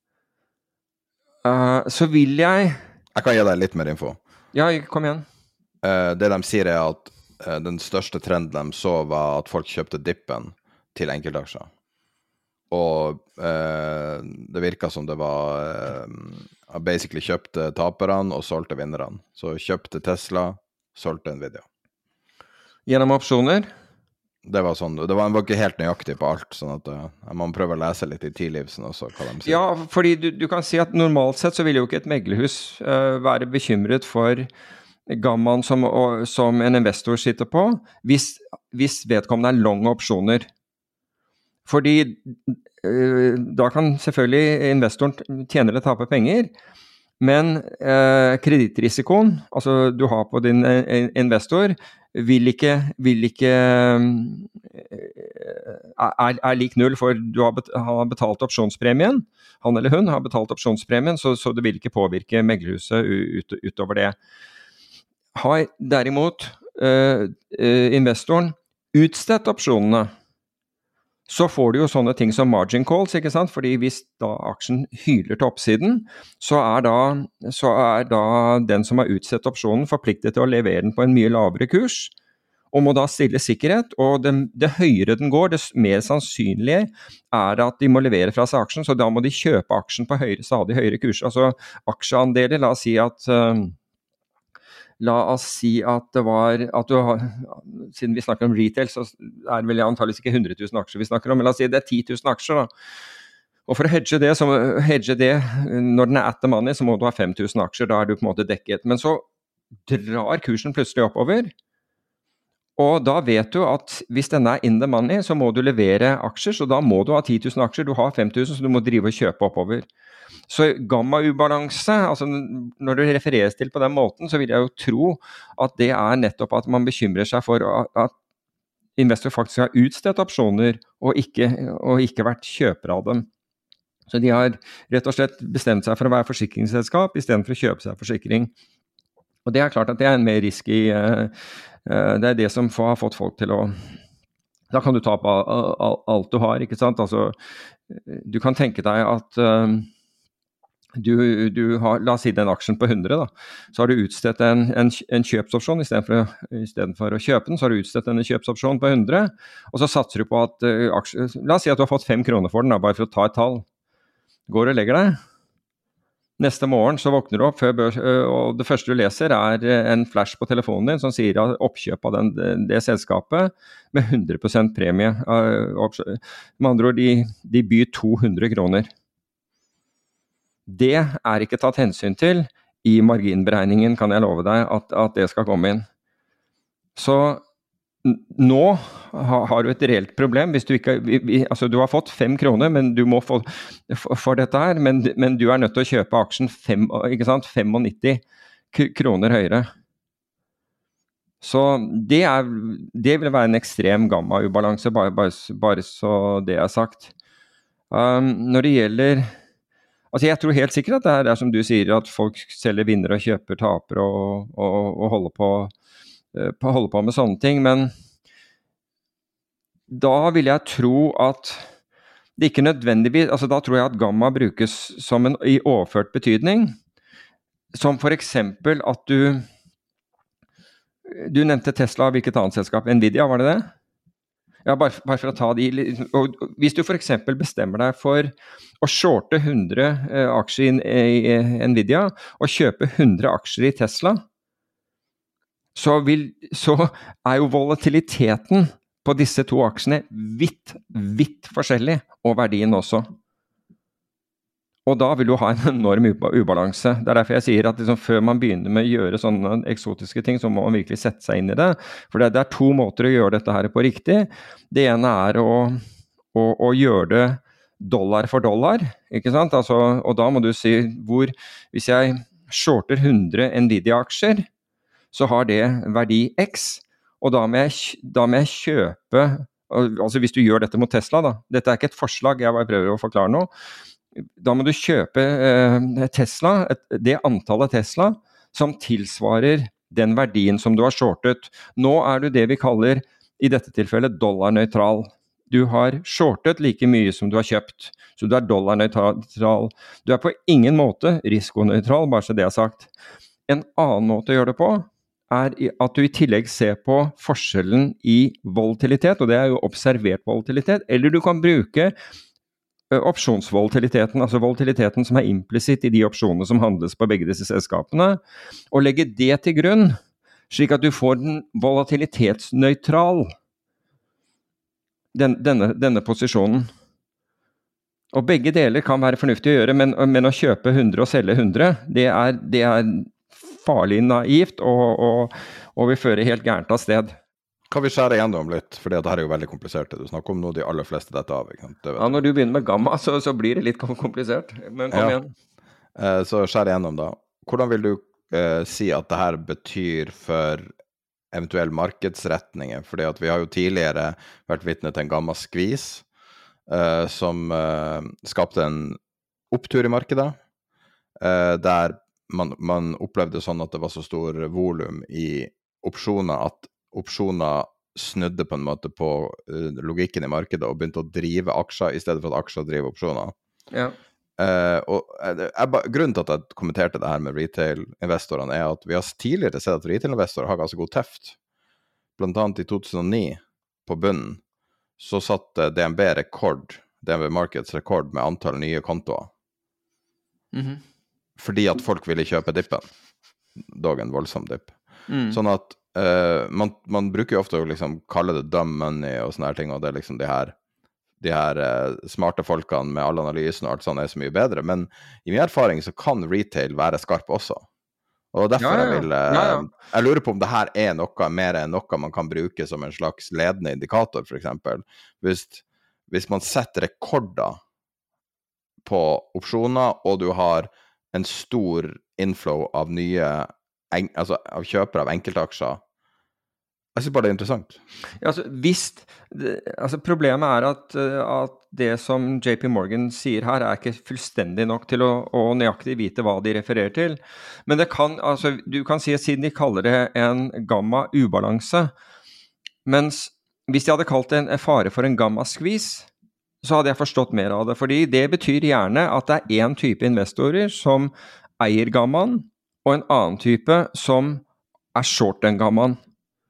uh, så vil jeg... Jeg kan gi deg litt mer info. Ja, kom igjen. Uh, det de sier er at uh, den største trenden de så var at folk kjøpte dippen til enkeltaksjer. Og uh, det virket som det var uh, basically kjøpte taperne og solgte vinnerne. Så kjøpte Tesla, solgte Nvidia. Gjennom opsjoner? Det var sånn, det var, var ikke helt nøyaktig på alt, sånn at uh, man prøver å lese litt i tidlivsen også, hva de sier. Ja, fordi du, du kan si at normalt sett så vil jo ikke et meglerhus uh, være bekymret for gammaen som, og, som en investor sitter på, hvis, hvis vedkommende er long opsjoner. Fordi uh, da kan selvfølgelig investoren tjene eller tape penger, men uh, kredittrisikoen, altså du har på din uh, investor, vil ikke, vil ikke er, er lik null, for du har, bet, har betalt opsjonspremien, han eller hun har betalt opsjonspremien, så, så det vil ikke påvirke meglerhuset ut, utover det. Har derimot uh, uh, investoren utstedt opsjonene, så får du jo sånne ting som margin calls, ikke sant? Fordi hvis da aksjen hyler til oppsiden, så er da, så er da den som har utstedt opsjonen forpliktet til å levere den på en mye lavere kurs, og må da stille sikkerhet, og det, det høyere den går, det mer sannsynlige er at de må levere fra seg aksjen, så da må de kjøpe aksjen på høyere, stadig høyere kurs. Altså aksjeandeler, la oss si at... Uh, La oss si at det var, at du har, siden vi snakker om retail, så er det vel antageligvis ikke hundre tusen aksjer vi snakker om, men la oss si det er ti tusen aksjer da. Og for å hedge det, så, hedge det, når den er at the money, så må du ha fem tusen aksjer, da er du på en måte dekket. Men så drar kursen plutselig oppover, og da vet du at hvis den er in the money, så må du levere aksjer, så da må du ha ti tusen aksjer, du har fem tusen, så du må drive og kjøpe oppover. Så gamma-ubalanse, altså når det refereres til på den måten, så vil jeg jo tro at det er nettopp at man bekymrer seg for at investor faktisk har utstedt opsjoner og ikke, og ikke vært kjøper av dem. Så de har rett og slett bestemt seg for å være forsikringsselskap i stedet for å kjøpe seg forsikring. Og det er klart at det er en mer risky, det er det som har fått folk til å, da kan du ta på alt du har, ikke sant? Altså, du kan tenke deg at Du, du har, la oss si den aksjen på hundre da, så har du utstedt en, en, en kjøpsopsjon, i stedet for, i stedet for å kjøpe den, så har du utstedt en kjøpsopsjon på hundre, og så satser du på at uh, aksjen, la oss si at du har fått fem kroner for den, da, bare for å ta et tall. Går og legger deg. Neste morgen så våkner du opp, før børs, uh, og det første du leser er uh, en flash på telefonen din, som sier at oppkjøp av den, det, det selskapet med hundre prosent premie. Uh, med andre ord, de, de byr to hundre kroner. Det er ikke tatt hensyn til i marginberegningen, kan jeg love deg, at, at det skal komme inn. Så nå ha, har du et reelt problem. Hvis du ikke, vi, vi, altså du har fått fem kroner, men du må få for, for dette her, men, men du er nødt til å kjøpe aksjen fem, ikke sant, nittien kroner høyere. Så det, er, det vil være en ekstrem gamma-ubalanse, bare, bare, bare så det er sagt. Um, når det gjelder... Altså jeg tror helt sikkert at det er, det er som du sier, at folk selger vinner og kjøper taper og, og, og holder, på, uh, holder på med sånne ting, men da vil jeg tro at det ikke nødvendigvis, altså da tror jeg at gamma brukes som en i overført betydning, som for eksempel at du, du nevnte Tesla, hvilket annet selskap? Nvidia, var det det? Ja, bare, bare for å ta de, og hvis du for eksempel bestemmer deg for å shorte hundre uh, aksjer i, i, i Nvidia, og kjøpe hundre aksjer i Tesla, så, vil, så er jo volatiliteten på disse to aksjene vidt, vidt forskjellig, og verdien også. Og da vil du ha en enorm ubalanse. Det er derfor jeg sier at liksom, før man begynner med å gjøre sånne eksotiske ting, så må man virkelig sette seg inn i det. For det, det er to måter å gjøre dette her på riktig. Det ene er å, å, å gjøre det dollar for dollar, ikke sant? Altså, og da må du si hvor, hvis jeg shorter hundre Nvidia-aksjer, så har det verdi X, og da må jeg, da må jeg kjøpe altså hvis du gjør dette mot Tesla da, dette er ikke et forslag, jeg bare prøver å forklare noe, da må du kjøpe eh, Tesla, et, det antallet Tesla som tilsvarer den verdien som du har shortet. Nå er du det vi kaller, i dette tilfellet, dollarnøytral. Du har shortet like mye som du har kjøpt, så du er dollarnøytral. Du er på ingen måte risikonøytral, bare så det er sagt. En annen måte å gjøre det på, er at du i tillegg ser på forskjellen i volatilitet, og det er jo observert volatilitet, eller du kan bruke opsjonsvolatiliteten, altså volatiliteten som er implisitt i de opsjonene som handles på begge disse selskapene, og legge det til grunn, slik at du får den volatilitetsnøytral, den, denne, denne posisjonen. Og begge deler kan være fornuftig å gjøre, men, men å kjøpe hundre og selge hundre, det er, det er farlig naivt, og, og, og vil føre helt gærent av sted. Kan vi skjære gjennom litt, for dette her er jo veldig komplisert. Du snakker om noe de aller fleste dette av. Ikke sant? Det ja, når du begynner med gamma, så, så blir det litt komplisert. Men kom ja. igjen. Eh, så skjære gjennom da. Hvordan vil du eh, si at det her betyr for eventuell markedsretninger? Fordi at vi har jo tidligere vært vitne til en gamma skvis, eh, som eh, skapte en opptur i markedet, eh, der man, man opplevde sånn at det var så stor volum i opsjoner at opsjoner snudde på en måte på uh, logikken i markedet og begynte å drive aksjer i stedet for at aksjer driver opsjoner. Ja. Uh, og jeg, jeg, grunnen til at jeg kommenterte det her med retail-investorene er at vi har tidligere sett at retail-investorer har ganske god teft. Blant annet i to tusen og ni på bunnen så satt D N B rekord, D N B Markets rekord med antall nye kontoer. Mm-hmm. Fordi at folk ville kjøpe dippen. Dog en voldsom dipp. Mm. Sånn at Uh, man, man bruker jo ofte å liksom kalle det dumb money og sånne her ting, og det er liksom de her, de her uh, smarte folkene med all analysen og alt sånt er så mye bedre, men i min erfaring så kan retail være skarp også. Og derfor ja, ja, ja. jeg vil uh, ja, ja. jeg lurer på om det her er noe mer enn noe man kan bruke som en slags ledende indikator, for eksempel. Hvis, hvis man setter rekorder på opsjoner, og du har en stor inflow av nye, en, altså av kjøpere av enkeltaksjer, jeg synes bare det er interessant. Ja, altså, hvis, altså problemet er at, at det som J P Morgan sier her er ikke fullstendig nok til å, å nøyaktig vite hva de refererer til. Men det kan, altså, du kan si at siden de kaller det en gamma-ubalanse, mens hvis de hadde kalt det en fare for en gamma-skvis, så hadde jeg forstått mer av det. Fordi det betyr gjerne at det er en type investorer som eier gammaen, og en annen type som er short den gammaen.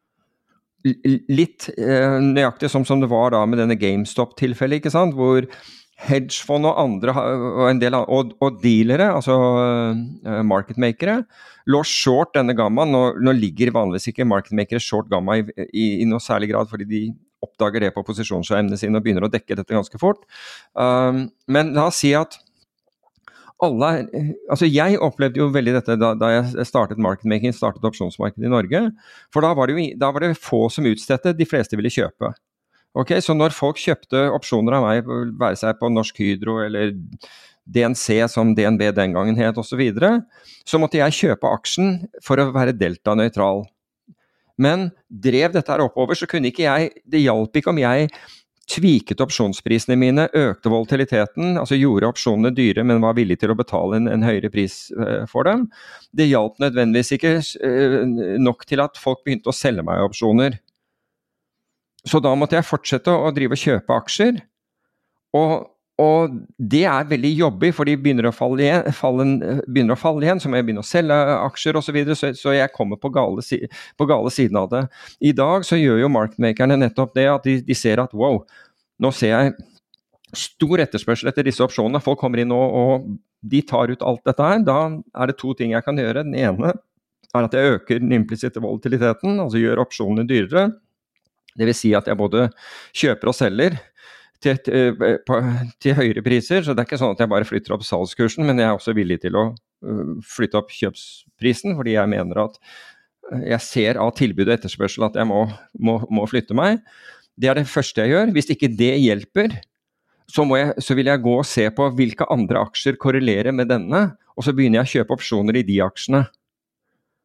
Litt eh, nøyaktig som, som det var da med denne GameStop-tilfellet, ikke sant? Hvor hedgefond og andre, og en del av, og, og dealere, altså uh, marketmakere, lå short denne gammaen. Nå, nå ligger vanligvis ikke marketmakere short gamma i, i, i noe særlig grad, fordi de oppdager det på posisjonsskjermene sine og begynner å dekke dette ganske fort. Um, men la oss si at alle, altså jeg opplevde jo veldig dette da, da jeg startet marketmaking, startet opsjonsmarkedet i Norge, for da var det jo da var det få som utstedte, de fleste ville kjøpe. Ok, så når folk kjøpte opsjoner av meg, være seg på Norsk Hydro eller D N C som D N B den gangen het og så videre, så måtte jeg kjøpe aksjen for å være delta-nøytral. Men drev dette her oppover, så kunne ikke jeg, det hjalp ikke om jeg tviket opsjonsprisene mine, økte volatiliteten, altså gjorde opsjonene dyre, men var villig til å betale en, en høyere pris uh, for dem. Det hjalp nødvendigvis ikke uh, nok til at folk begynte å selge meg opsjoner. Så da måtte jeg fortsette å drive og kjøpe aksjer, og, og det er veldig jobbig, for de begynner å falle igjen, falle, begynner å falle igjen, så må jeg begynne å selge aksjer og så videre, så, så jeg kommer på gale, på gale siden av det. I dag så gjør jo marketmakerne nettopp det, at de, de ser at wow, nå ser jeg stor etterspørsel etter disse opsjonene, folk kommer inn og, og de tar ut alt dette her, da er det to ting jeg kan gjøre. Den ene er at jeg øker den implisitte volatiliteten, altså gjør opsjonene dyrere, det vil si at jeg både kjøper og selger, Til, til, til høyere priser, så det er ikke sånn at jeg bare flytter opp salgskursen, men jeg er også villig til å uh, flytte opp kjøpsprisen, fordi jeg mener at jeg ser av tilbud og etterspørsel at jeg må, må, må flytte meg. Det er det første jeg gjør. Hvis ikke det hjelper, så, må jeg, så vil jeg gå og se på hvilke andre aksjer korrelerer med denne, og så begynner jeg å kjøpe opsjoner i de aksjene.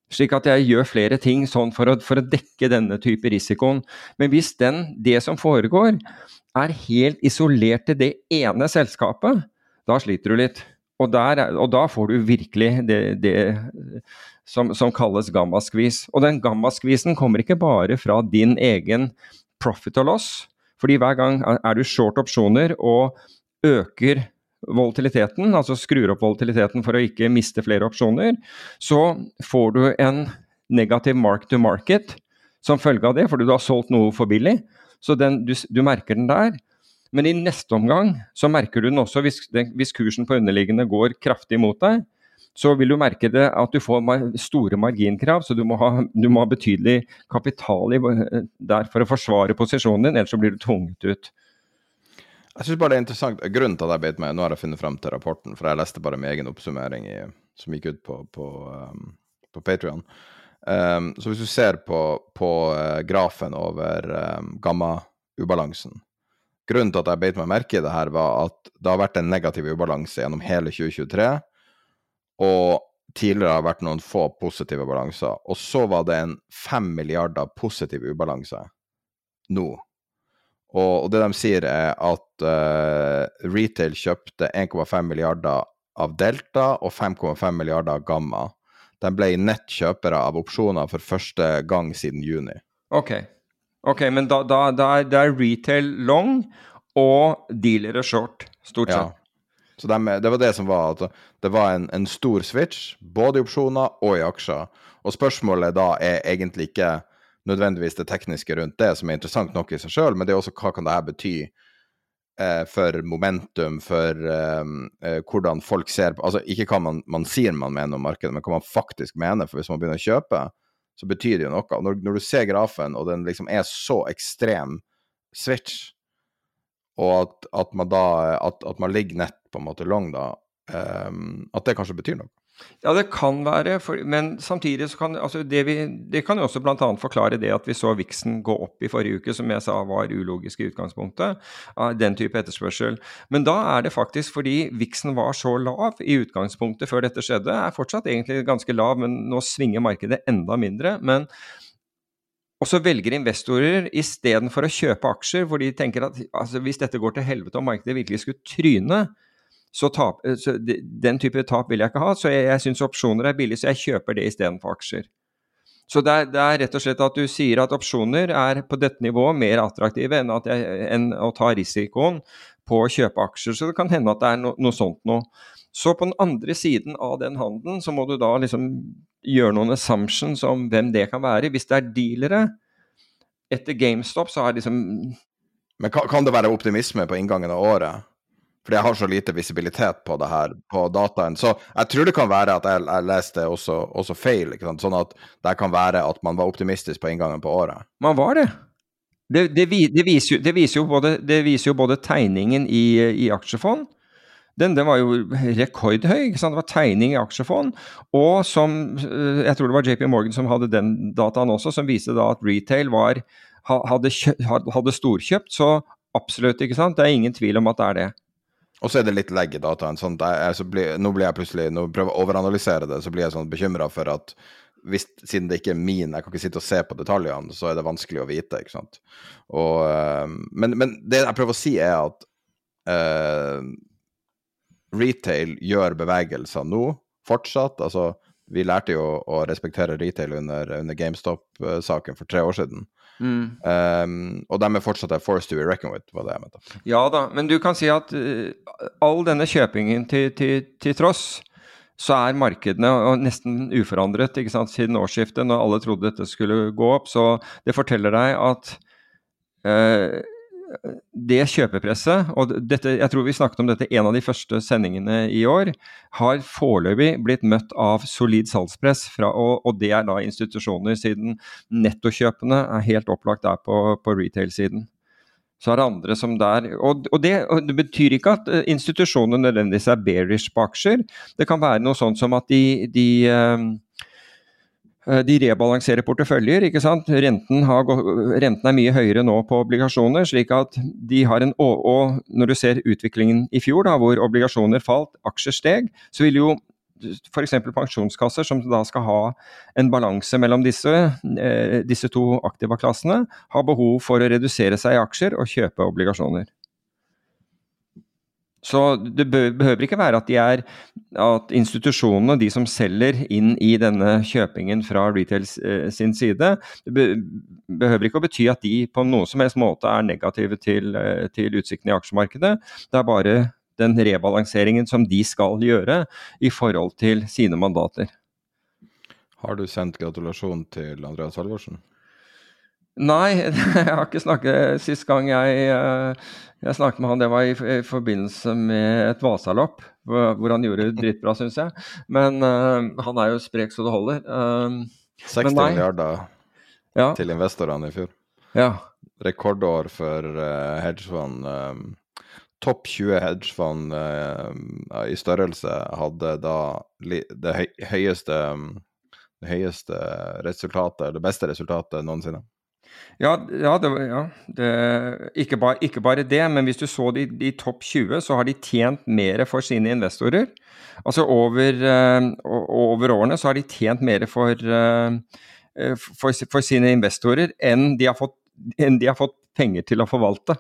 Slik at jeg gjør flere ting sånn for å, for å dekke denne type risikoen. Men hvis den, det som foregår, er helt isolert til det ene selskapet, da sliter du litt. Og, der, og da får du virkelig det, det som, som kalles gamma-skvis. Og den gamma-skvisen kommer ikke bare fra din egen profit og loss, fordi hver gang er du short opsjoner og øker volatiliteten, altså skrur opp volatiliteten for å ikke miste flere opsjoner, så får du en negativ mark to market som følge av det, fordi du har solgt noe for billig, så den, du, du merker den der. Men i neste omgang så merker du den også hvis, hvis kursen på underliggende går kraftig mot deg, så vil du merke det at du får store marginkrav, så du må ha, du må ha betydelig kapital i, der for å forsvare posisjonen din, ellers så blir du tvunget ut. Jeg synes bare det er interessant, grunnen til at jeg beit meg, nå har jeg funnet frem til rapporten, for jeg leste bare min egen oppsummering i, som gikk ut på, på, um, på Patreon. Um, så hvis du ser på, på uh, grafen over um, gamma-ubalansen, grunnen til at jeg beit meg merke i det her var at det har vært en negativ ubalanse gjennom hele tjue tjuetre, og tidligere har vært noen få positive balanser, og så var det en fem milliarder positiv ubalanse nå. Og, og det de sier er at uh, retail kjøpte en komma fem milliarder av Delta og fem komma fem milliarder av Gamma. De ble nettkjøpere av opsjoner for første gang siden juni. Ok, okay men da, da, da, er, da er retail long og dealere short, stort sett. Ja, så de, det var det som var, at det var en, en stor switch, både i opsjoner og i aksjer. Og spørsmålet da er egentlig ikke nødvendigvis det tekniske rundt det, som er interessant nok i seg selv, men det er også hva kan det her bety eh, for momentum, for eh, eh, hvordan folk ser på, altså ikke hva man, man sier man mener om markedet, men hva man faktisk mener, for hvis man begynner å kjøpe, så betyr det jo noe. Når, når du ser grafen, og den liksom er så ekstrem switch, og at, at man da, at, at man ligger nett på en måte long da, eh, at det kanskje betyr noe. Ja, det kan være, for, men samtidig så kan altså det, vi, det kan jo også blant annet forklare det at vi så viksen gå opp i forrige uke, som jeg sa var ulogisk i utgangspunktet, av den type etterspørsel. Men da er det faktisk fordi viksen var så lav i utgangspunktet før dette skjedde, er fortsatt egentlig ganske lav, men nå svinger markedet enda mindre, men og så velger investorer i stedet for å kjøpe aksjer, hvor de tenker at altså, hvis dette går til helvete og markedet virkelig skulle tryne, så, tap, så den type tap vil jeg ikke ha, så jeg, jeg synes opsjoner er billig, så jeg kjøper det i stedet for aksjer. Så det er, det er rett og slett at du sier at opsjoner er på dette nivået mer attraktive enn, at jeg, enn å ta risikoen på å kjøpe aksjer, så det kan hende at det er no, noe sånt nå. Så på den andre siden av den handelen, så må du da liksom gjøre noen assumptions om hvem det kan være. Hvis det er dealere, etter GameStop så er liksom... Men kan, kan det være optimisme på inngangen av året? Fordi jeg har så lite visibilitet på det her, på dataen. Så jeg tror det kan være at jeg, jeg leste også, også feil, ikke sant? Sånn at det kan være at man var optimistisk på inngangen på året. Man var det. Det, det, det, viser, jo, det, viser, jo både, det viser jo både tegningen i, i aksjefond, den, den var jo rekordhøy, ikke sant? Det var tegning i aksjefond, og som, jeg tror det var J P Morgan som hadde den dataen også, som viste da at retail var, hadde, hadde storkjøpt, så absolutt, ikke sant? Det er ingen tvil om at det er det. Og så er det litt legg i dataen, sånn at jeg, så blir, nå blir jeg plutselig, når jeg prøver å overanalysere det, så blir jeg sånn bekymret for at hvis, siden det ikke er min, jeg kan ikke sitte og se på detaljene, så er det vanskelig å vite, ikke sant? Og, men, men det jeg prøver å si er at uh, retail gjør bevegelser nå, fortsatt, altså vi lærte jo å respektere retail under, under GameStop-saken for tre år siden. Mm. Um, og de er fortsatt er forced to be reckoned with, var det jeg mente. Ja da, men du kan si at uh, all denne kjøpingen til, til, til tross, så er markedene nesten uforandret, ikke sant, siden årsskiftet, når alle trodde dette skulle gå opp, så det forteller deg at uh, det kjøpepresset, og dette, jeg tror vi snakket om dette en av de første sendingene i år, har foreløpig blitt møtt av solid salgspress, fra, og, og det er da institusjoner, siden nettokjøpene er helt opplagt der på, på retail-siden. Så er det andre som der, og, og, det, og det betyr ikke at institusjonene nødvendigvis er bearish på aksjer, det kan være noe sånt som at de, de De rebalanserer porteføljer, ikke sant? Renten, har, renten er mye høyere nå på obligasjoner, slik at de har en, og når du ser utviklingen i fjor, da, hvor obligasjoner falt, aksjer steg, så vil jo for eksempel pensjonskasser som da skal ha en balanse mellom disse, eh, disse to aktiva klassene, har behov for å redusere seg i aksjer og kjøpe obligasjoner. Så det behøver ikke være at de er, at institusjonene, de som selger inn i denne kjøpingen fra retail sin side, det behøver ikke å bety at de på noen som helst måte er negative til, til utsikten i aksjemarkedet. Det er bare den rebalanseringen som de skal gjøre i forhold til sine mandater. Har du sendt gratulasjon til Andreas Halvorsen? Nei, jeg har ikke snakket. Sist gang jeg, jeg snakket med han, det var i, i forbindelse med et Vasalopp, hvor, hvor han gjorde dritbra, synes jeg. Men uh, han er jo sprek så det holder. Uh, seksti milliarder ja. Til investorene i fjor. Ja. Rekordår for uh, hedgefond. Um, topp tjue hedgefond uh, i størrelse hadde da li, det høy, høyeste, um, det høyeste resultatet, det beste resultatet noensinne. Ja, ja, det, ja. Det, ikke, bare, ikke bare det, men hvis du så de, de topp tjue, så har de tjent mer for sine investorer. Altså over, uh, over årene så har de tjent mer for, uh, for, for sine investorer enn de, har fått, enn de har fått penger til å forvalte.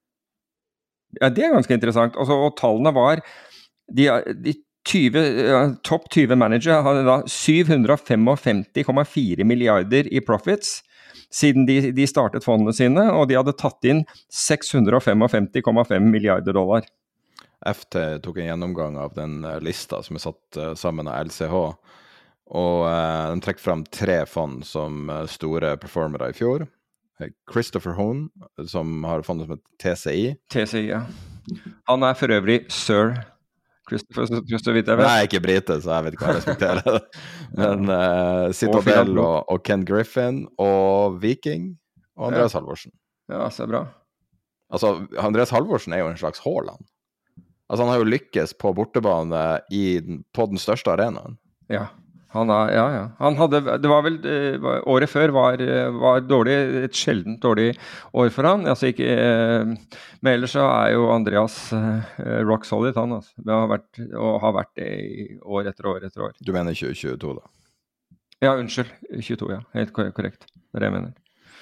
Ja, det er ganske interessant. Altså, og tallene var, de, de tjue, uh, topp tjue manager hadde da syv hundre femtifem komma fire milliarder i profits, siden de, de startet fondene sine, og de hadde tatt inn seks hundre femtifem komma fem milliarder dollar. F T tok en gjennomgang av den lista som er satt uh, sammen av L C H, og uh, den trekker frem tre fond som uh, store performere i fjor. Christopher Hohn, som har fondet som et T C I. T C I, ja. Han er for øvrig Sir Christopher, Christopher vidt jeg vet. Nei, ikke brite, så jeg vet ikke hva jeg respekterer. Men uh, Citadel og, og Ken Griffin og Viking og Andreas ja. Halvorsen. Ja, så bra. Altså, Andreas Halvorsen er jo en slags Haaland. Altså, han har jo lykkes på bortebane i, på den største arenaen. Ja, han er, ja, ja. Han hadde, det var vel, året før var, var dårlig, et sjeldent dårlig år for han. Altså ikke, men ellers så er jo Andreas rock solid, han altså. Det har vært, og har vært det i år etter år etter år. Du mener tjue tjueto da? Ja, unnskyld, tjueto, ja. Helt korrekt, det er det jeg mener.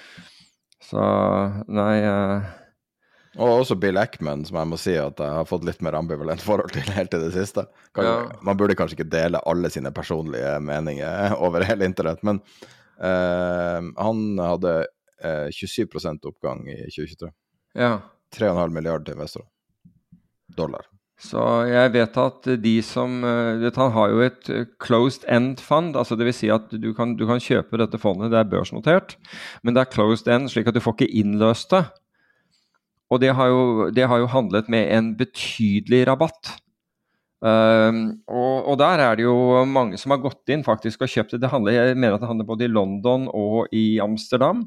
Så, nei... Uh... Og også Bill Ackman, som jeg må si at jeg har fått litt mer ambivalent forhold til helt til det siste. Kan, ja. Man burde kanskje ikke dele alle sine personlige meninger over hele internett, men uh, han hadde uh, tjuesyv prosent oppgang i tjue tjuetre. Ja. tre komma fem milliarder til investorer. Dollar. Så jeg vet at de som, vet, han har jo et closed end fund, altså det vil si at du kan, du kan kjøpe dette fondet, det er børsnotert, men det er closed end slik at du får ikke innløst det. Og det har, jo, det har jo handlet med en betydelig rabatt. Um, og, og der er det jo mange som har gått inn faktisk og kjøpt det. Det handler, jeg mener at det handler både i London og i Amsterdam.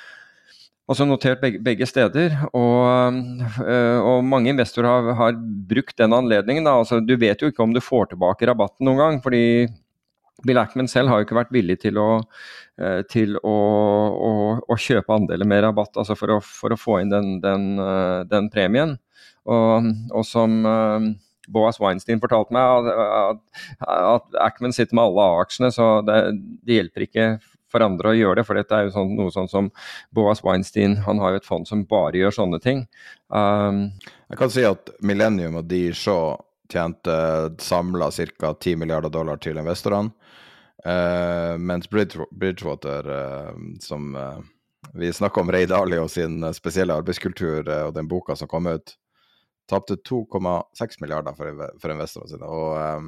Altså notert begge, begge steder. Og, uh, og mange investorer har, har brukt den anledningen. Da. Altså, du vet jo ikke om du får tilbake rabatten noen gang, fordi Bill Ackman selv har jo ikke vært villig til å, til å, å, å kjøpe andeler med rabatt, altså for å, for å få inn den, den, den premien. Og, og som uh, Boas Weinstein fortalte meg, at, at Ackman sitter med alle aksjene, så det, det hjelper ikke for andre å gjøre det, for dette er jo sånn, noe sånn som Boas Weinstein, han har jo et fond som bare gjør sånne ting. Um, Jeg kan si at Millennium og D. Shaw tjente samlet cirka ti milliarder dollar til investorene, uh, mens Bridgewater, uh, som uh, vi snakket om Ray Dalio sin spesielle arbeidskultur uh, og den boka som kom ut, tapte to komma seks milliarder for, for investorene sine, og um,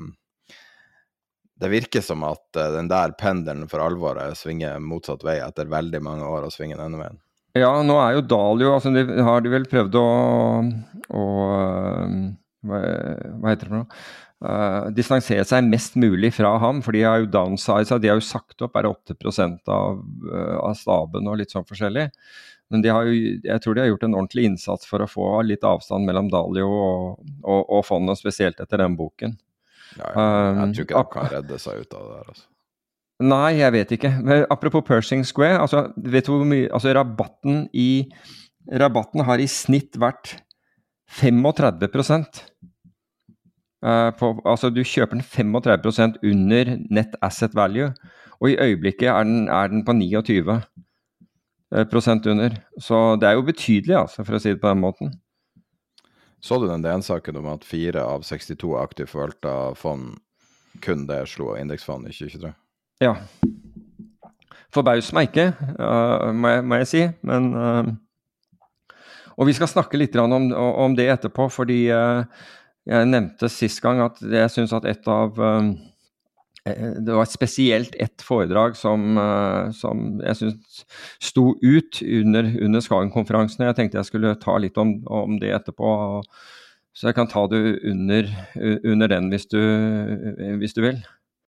det virker som at uh, den der pendelen for alvoret svinger motsatt vei etter veldig mange år og svinger denne veien. Ja, nå er jo Dalio, altså de har de vel prøvd å, å Hva, hva heter det for noe? Uh, distansere seg mest mulig fra ham, for de har jo downsized, de har jo sagt opp bare åtte prosent av, uh, av staben og litt sånn forskjellig. Men de har jo, jeg tror de har gjort en ordentlig innsats for å få litt avstand mellom Dalio og, og, og fondet, spesielt etter den boken. Ja, ja. Jeg tror ikke de kan redde seg ut av det der, altså. Nei, jeg vet ikke. Men apropos Pershing Square, altså, vet du hvor mye, altså rabatten i, rabatten har i snitt vært trettifem prosent. Uh, på, altså du kjøper den femogtretti prosent under net asset value, og i øyeblikket er den, er den på tjueni prosent under. Så det er jo betydelig, altså, for å si det på den måten. Så du den D N-saken om at fire av sekstito aktivt forvaltet fond kun det slo indeksfond i tjue tjuetre? Ja. Forbaus meg ikke, uh, må, jeg, må jeg si, men... Uh, og vi skal snakke litt om, om det etterpå, fordi uh, jeg nevnte sist gang at jeg synes at et av, um, det var spesielt ett foredrag som, uh, som jeg synes sto ut under, under Skagen-konferansen. Jeg tenkte jeg skulle ta litt om, om det etterpå, så jeg kan ta det under, under den hvis du, hvis du vil.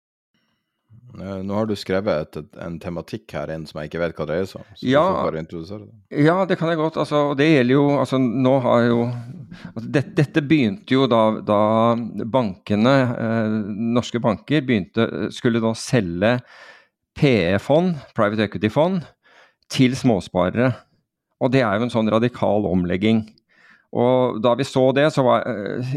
Nå har du skrevet et, en tematikk her inn som jeg ikke vet hva det er, så, så ja, du får bare introdusere det. Ja, det kan jeg godt. Altså, det gjelder jo, altså nå har jo, altså, det, dette begynte jo da, da bankene, eh, norske banker begynte, skulle da selge P E-fond, private equity-fond, til småsparere. Og det er jo en sånn radikal omlegging. Og da vi så det, så, var,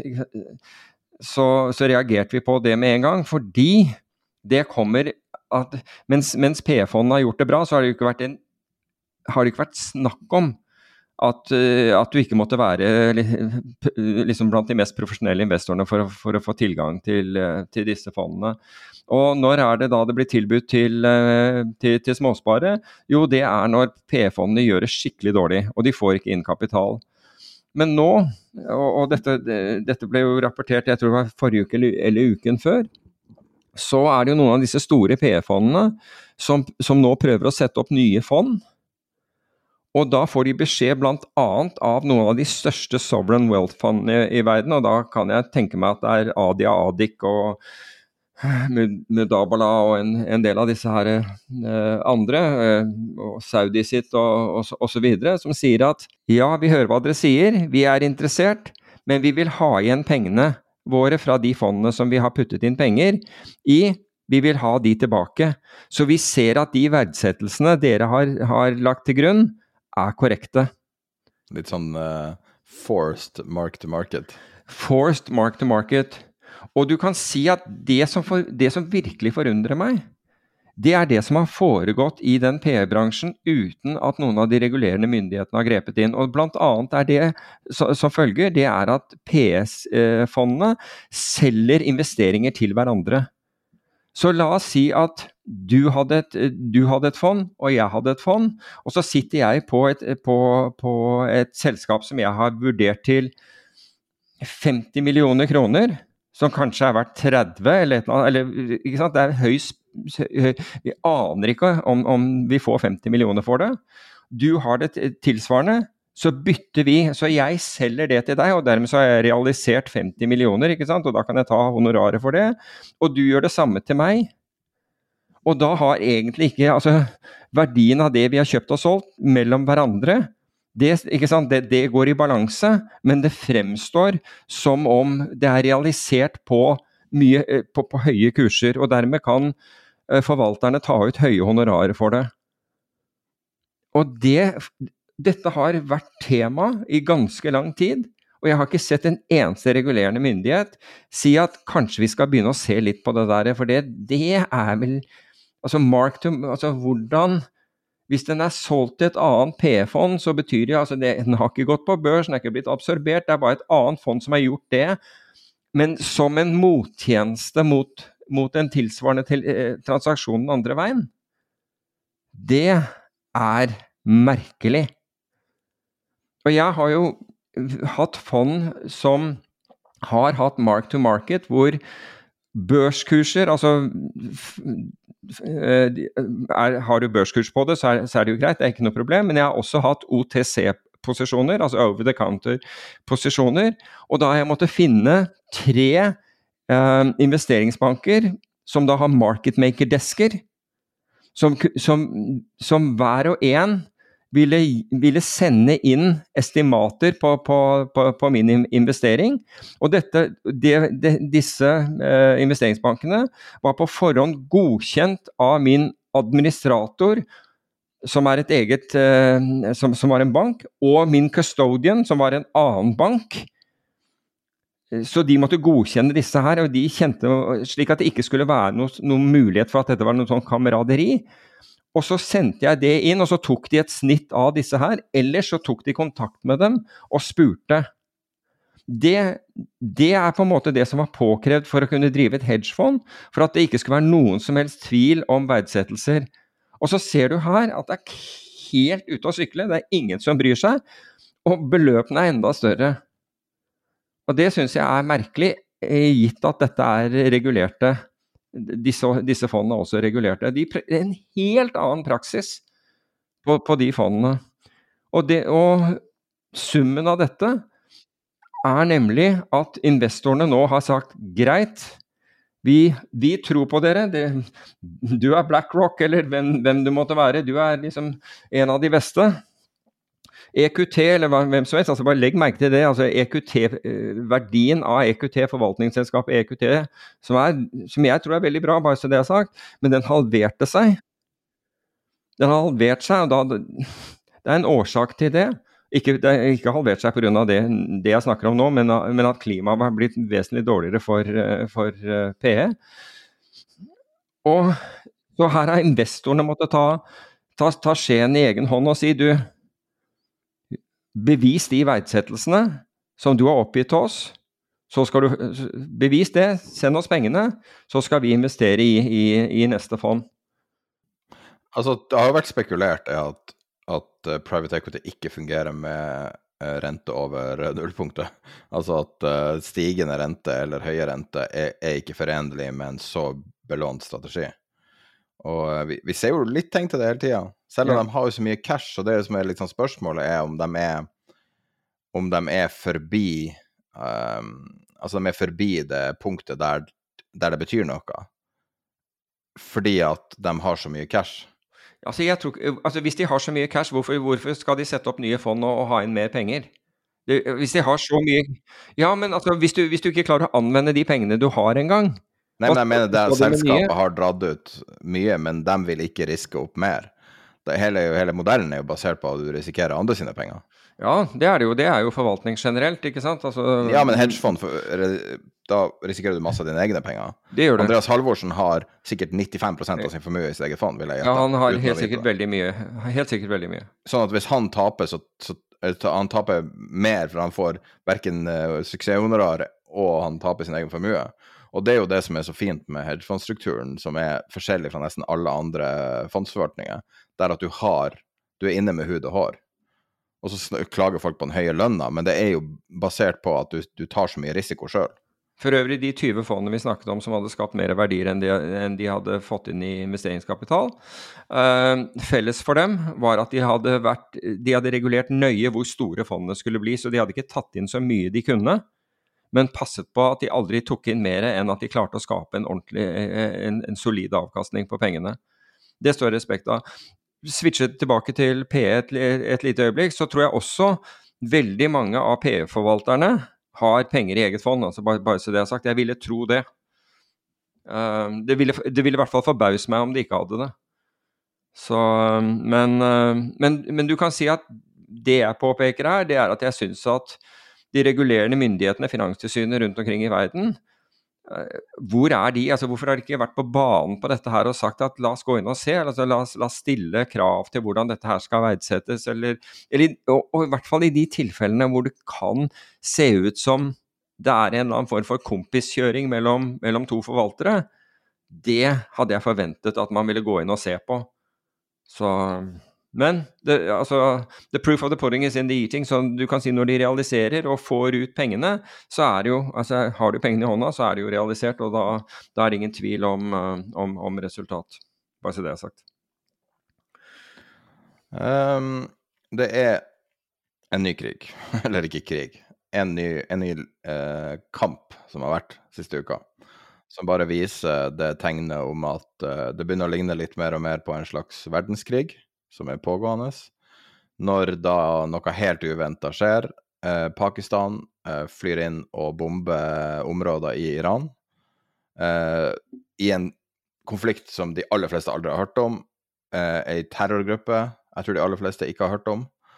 så, så reagerte vi på det med en gang, fordi det kommer at mens, mens P E-fondene har gjort det bra, så har det jo ikke vært, en, har det ikke vært snakk om at, at du ikke måtte være liksom blant de mest profesjonelle investorene for, for å få tilgang til, til disse fondene. Og når er det da det blir tilbudt til, til, til småspare? Jo, det er når P E-fondene gjør det skikkelig dårlig, og de får ikke inn kapital. Men nå, og, og dette, dette ble jo rapportert, jeg tror det var forrige uke eller, eller uken før, så er det jo noen av disse store P E-fondene som, som nå prøver å sette opp nye fond. Og da får de beskjed blant annet av noen av de største sovereign wealth-fondene i, i verden, og da kan jeg tenke meg at det er Adia, Adik og Mudabala og en, en del av disse her eh, andre, eh, og Saudi sitt og, og, og så videre, som sier at ja, vi hører hva dere sier, vi er interessert, men vi vil ha igjen pengene våre fra de fondene som vi har puttet inn penger i, vi vil ha de tilbake. Så vi ser at de verdsettelsene dere har, har lagt til grunn er korrekte. Litt sånn uh, forced mark to market. Forced mark to market. Og du kan si at det som, for, det som virkelig forundrer meg, det er det som har foregått i den P E-bransjen uten at noen av de regulerende myndighetene har grepet inn. Og blant annet er det så, som følger, det er at P E-fondene selger investeringer til hverandre. Så la oss si at du hadde, et, du hadde et fond, og jeg hadde et fond, og så sitter jeg på et, på, på et selskap som jeg har vurdert til femti millioner kroner, som kanskje er verdt tretti eller et eller annet, eller, ikke sant? Det er høyst, vi aner ikke om, om vi får femti millioner for det. Du har det tilsvarende, så bytter vi, så jeg selger det til deg, og dermed så har jeg realisert femti millioner, ikke sant? Og da kan jeg ta honoraret for det, og du gjør det samme til meg. Og da har egentlig ikke, altså, verdien av det vi har kjøpt og solgt mellom hverandre, Det, ikke sant? Det, det går i balanse, men det fremstår som om det er realisert på, mye, på, på høye kurser, og dermed kan uh, forvalterne ta ut høye honorarer for det. Og det, dette har vært tema i ganske lang tid, og jeg har ikke sett en eneste regulerende myndighet si at kanskje vi skal begynne å se litt på det der, for det, det er vel, altså mark to, altså hvordan... Hvis den er solgt til et annet P E-fond, så betyr det, altså det, den har ikke gått på børs, den er ikke blitt absorbert, det er bare et annet fond som har gjort det. Men som en mottjeneste mot, mot en tilsvarende til, eh, transaksjon den andre veien, det er merkelig. Og jeg har jo hatt fond som har hatt mark to market, hvor børskurser, altså er, har du børskurs på det, så er, så er det jo greit, det er ikke noe problem, men jeg har også hatt O T C-posisjoner, altså over-the-counter-posisjoner, og da har jeg måttet finne tre eh, investeringsbanker som da har market maker-desker, som, som, som hver og en ville, ville sende inn estimater på, på, på, på min investering, og dette, det, det, disse eh, investeringsbankene var på forhånd godkjent av min administrator, som er et eget, eh, som, som var en bank, og min custodian, som var en annen bank, så de måtte godkjenne disse her, og de kjente slik at det ikke skulle være noe, noen mulighet for at dette var noe sånn kameraderi. Og så sendte jeg det inn, og så tok de et snitt av disse her, eller så tok de kontakt med dem og spurte. Det, det er på en måte det som var påkrevd for å kunne drive et hedgefond, for at det ikke skulle være noen som helst tvil om verdsettelser. Og så ser du her at det er helt ute å sykle, det er ingen som bryr seg, og beløpene er enda større. Og det synes jeg er merkelig, gitt at dette er regulerte, disse, disse fondene er også regulerte. De er en helt annen praksis på, på de fondene. Og, det, og summen av dette er nemlig at investorene nå har sagt, greit, vi, vi tror på dere, det, du er BlackRock eller hvem, hvem du måtte være, du er liksom en av de beste. E Q T, eller hvem som helst, altså bare legg merke til det, altså E Q T, verdien av E Q T, forvaltningsselskapet E Q T, som, er, som jeg tror er veldig bra, bare så det jeg har sagt, men den halverte seg. Den har halvert seg, og da, det er en årsak til det. Ikke, det er ikke halvert seg på grunn av det, det jeg snakker om nå, men, men at klimaet har blitt vesentlig dårligere for, for P E. Og så her har investorene måttet ta, ta, ta skjeen i egen hånd og si, du, bevis de verdsettelsene som du har oppgitt til oss, så skal du bevis det, send oss pengene, så skal vi investere i, i, i neste fond. Altså, det har jo vært spekulert i at, at uh, private equity ikke fungerer med uh, rente over nullpunktet. Altså at uh, stigende rente eller høye rente er, er ikke forenlig med en så belånt strategi. Og uh, vi, vi ser jo litt tegn til det hele tiden. Selv om ja. De har jo så mye cash, og det som er litt sånn spørsmålet er om de er, om de er forbi, um, altså de er forbi det punktet der, der det betyr noe. Fordi at de har så mye cash. Altså, jeg tror, altså hvis de har så mye cash, hvorfor, hvorfor skal de sette opp nye fond og, og ha inn mer penger? Det, hvis de har så mye... Ja, men altså, hvis du, hvis du ikke klarer å anvende de pengene du har en gang... Nei, men jeg mener det selskapet har dratt ut mye, men de vil ikke riske opp mer. Det hele, hele modellen er jo basert på at du risikerer andre sine penger. Ja, det er det jo. Det er jo forvaltning generelt, ikke sant? Altså, ja, men hedgefond, da risikerer du masse av dine egne penger. Det gjør det. Andreas Halvorsen har sikkert nittifem prosent av sin formue i sitt eget fond, vil jeg gjette. Ja, han har helt sikkert veldig mye. Helt sikkert veldig mye. Sånn at hvis han taper, så, så han taper mer, for han får hverken uh, suksesshonorar og han taper sin egen formue. Og det er jo det som er så fint med hedgefondstrukturen, som er forskjellig fra nesten alle andre fondsforvaltninger, der at du har, du er inne med hud og hår. Og så klager folk på den høye lønna, men det er jo basert på at du, du tar så mye risiko selv. For øvrig, de tyve fondene vi snakket om som hadde skapt mer verdier enn de, enn de hadde fått inn i investeringskapital, uh, felles for dem var at de hadde, vært, de hadde regulert nøye hvor store fondene skulle bli, så de hadde ikke tatt inn så mye de kunne, men passet på at de aldri tok inn mer enn at de klarte å skape en ordentlig, en, en solid avkastning på pengene. Det står respekt av. Switchet tilbake til P E et, et lite øyeblikk, så tror jeg også veldig mange av P E-forvalterne har penger i eget fond, altså bare, bare så det jeg har sagt. Jeg ville tro det. Uh, det, ville, det ville i hvert fall forbause meg om de ikke hadde det. Så, men, uh, men, men du kan si at det jeg påpeker her, det er at jeg synes at de regulerende myndighetene, finanstilsynet rundt omkring i verden, hvor er de? Altså, hvorfor har de ikke vært på banen på dette her og sagt at la oss gå inn og se, altså, la, oss, la oss stille krav til hvordan dette her skal verdsettes, eller, eller, og, og i hvert fall i de tilfellene hvor det kan se ut som det er en eller annen form for kompiskjøring mellom, mellom to forvaltere, det hadde jeg forventet at man ville gå inn og se på. Så... Men, det, altså, the proof of the pudding is in the eating, så du kan si når de realiserer og får ut pengene, så er det jo, altså har du pengene i hånda, så er det jo realisert, og da, da er det ingen tvil om, om, om resultat. Bare så det er sagt. Um, det er en ny krig, eller ikke krig, en ny, en ny uh, kamp som har vært siste uka, som bare viser det tegnet om at uh, det begynner å ligne litt mer og mer på en slags verdenskrig, som er pågående, når da noe helt uventet skjer. Eh, Pakistan eh, flyr inn og bomber områder i Iran, eh, i en konflikt som de aller fleste aldri har hørt om, eh, en terrorgruppe, jeg tror de aller fleste ikke har hørt om,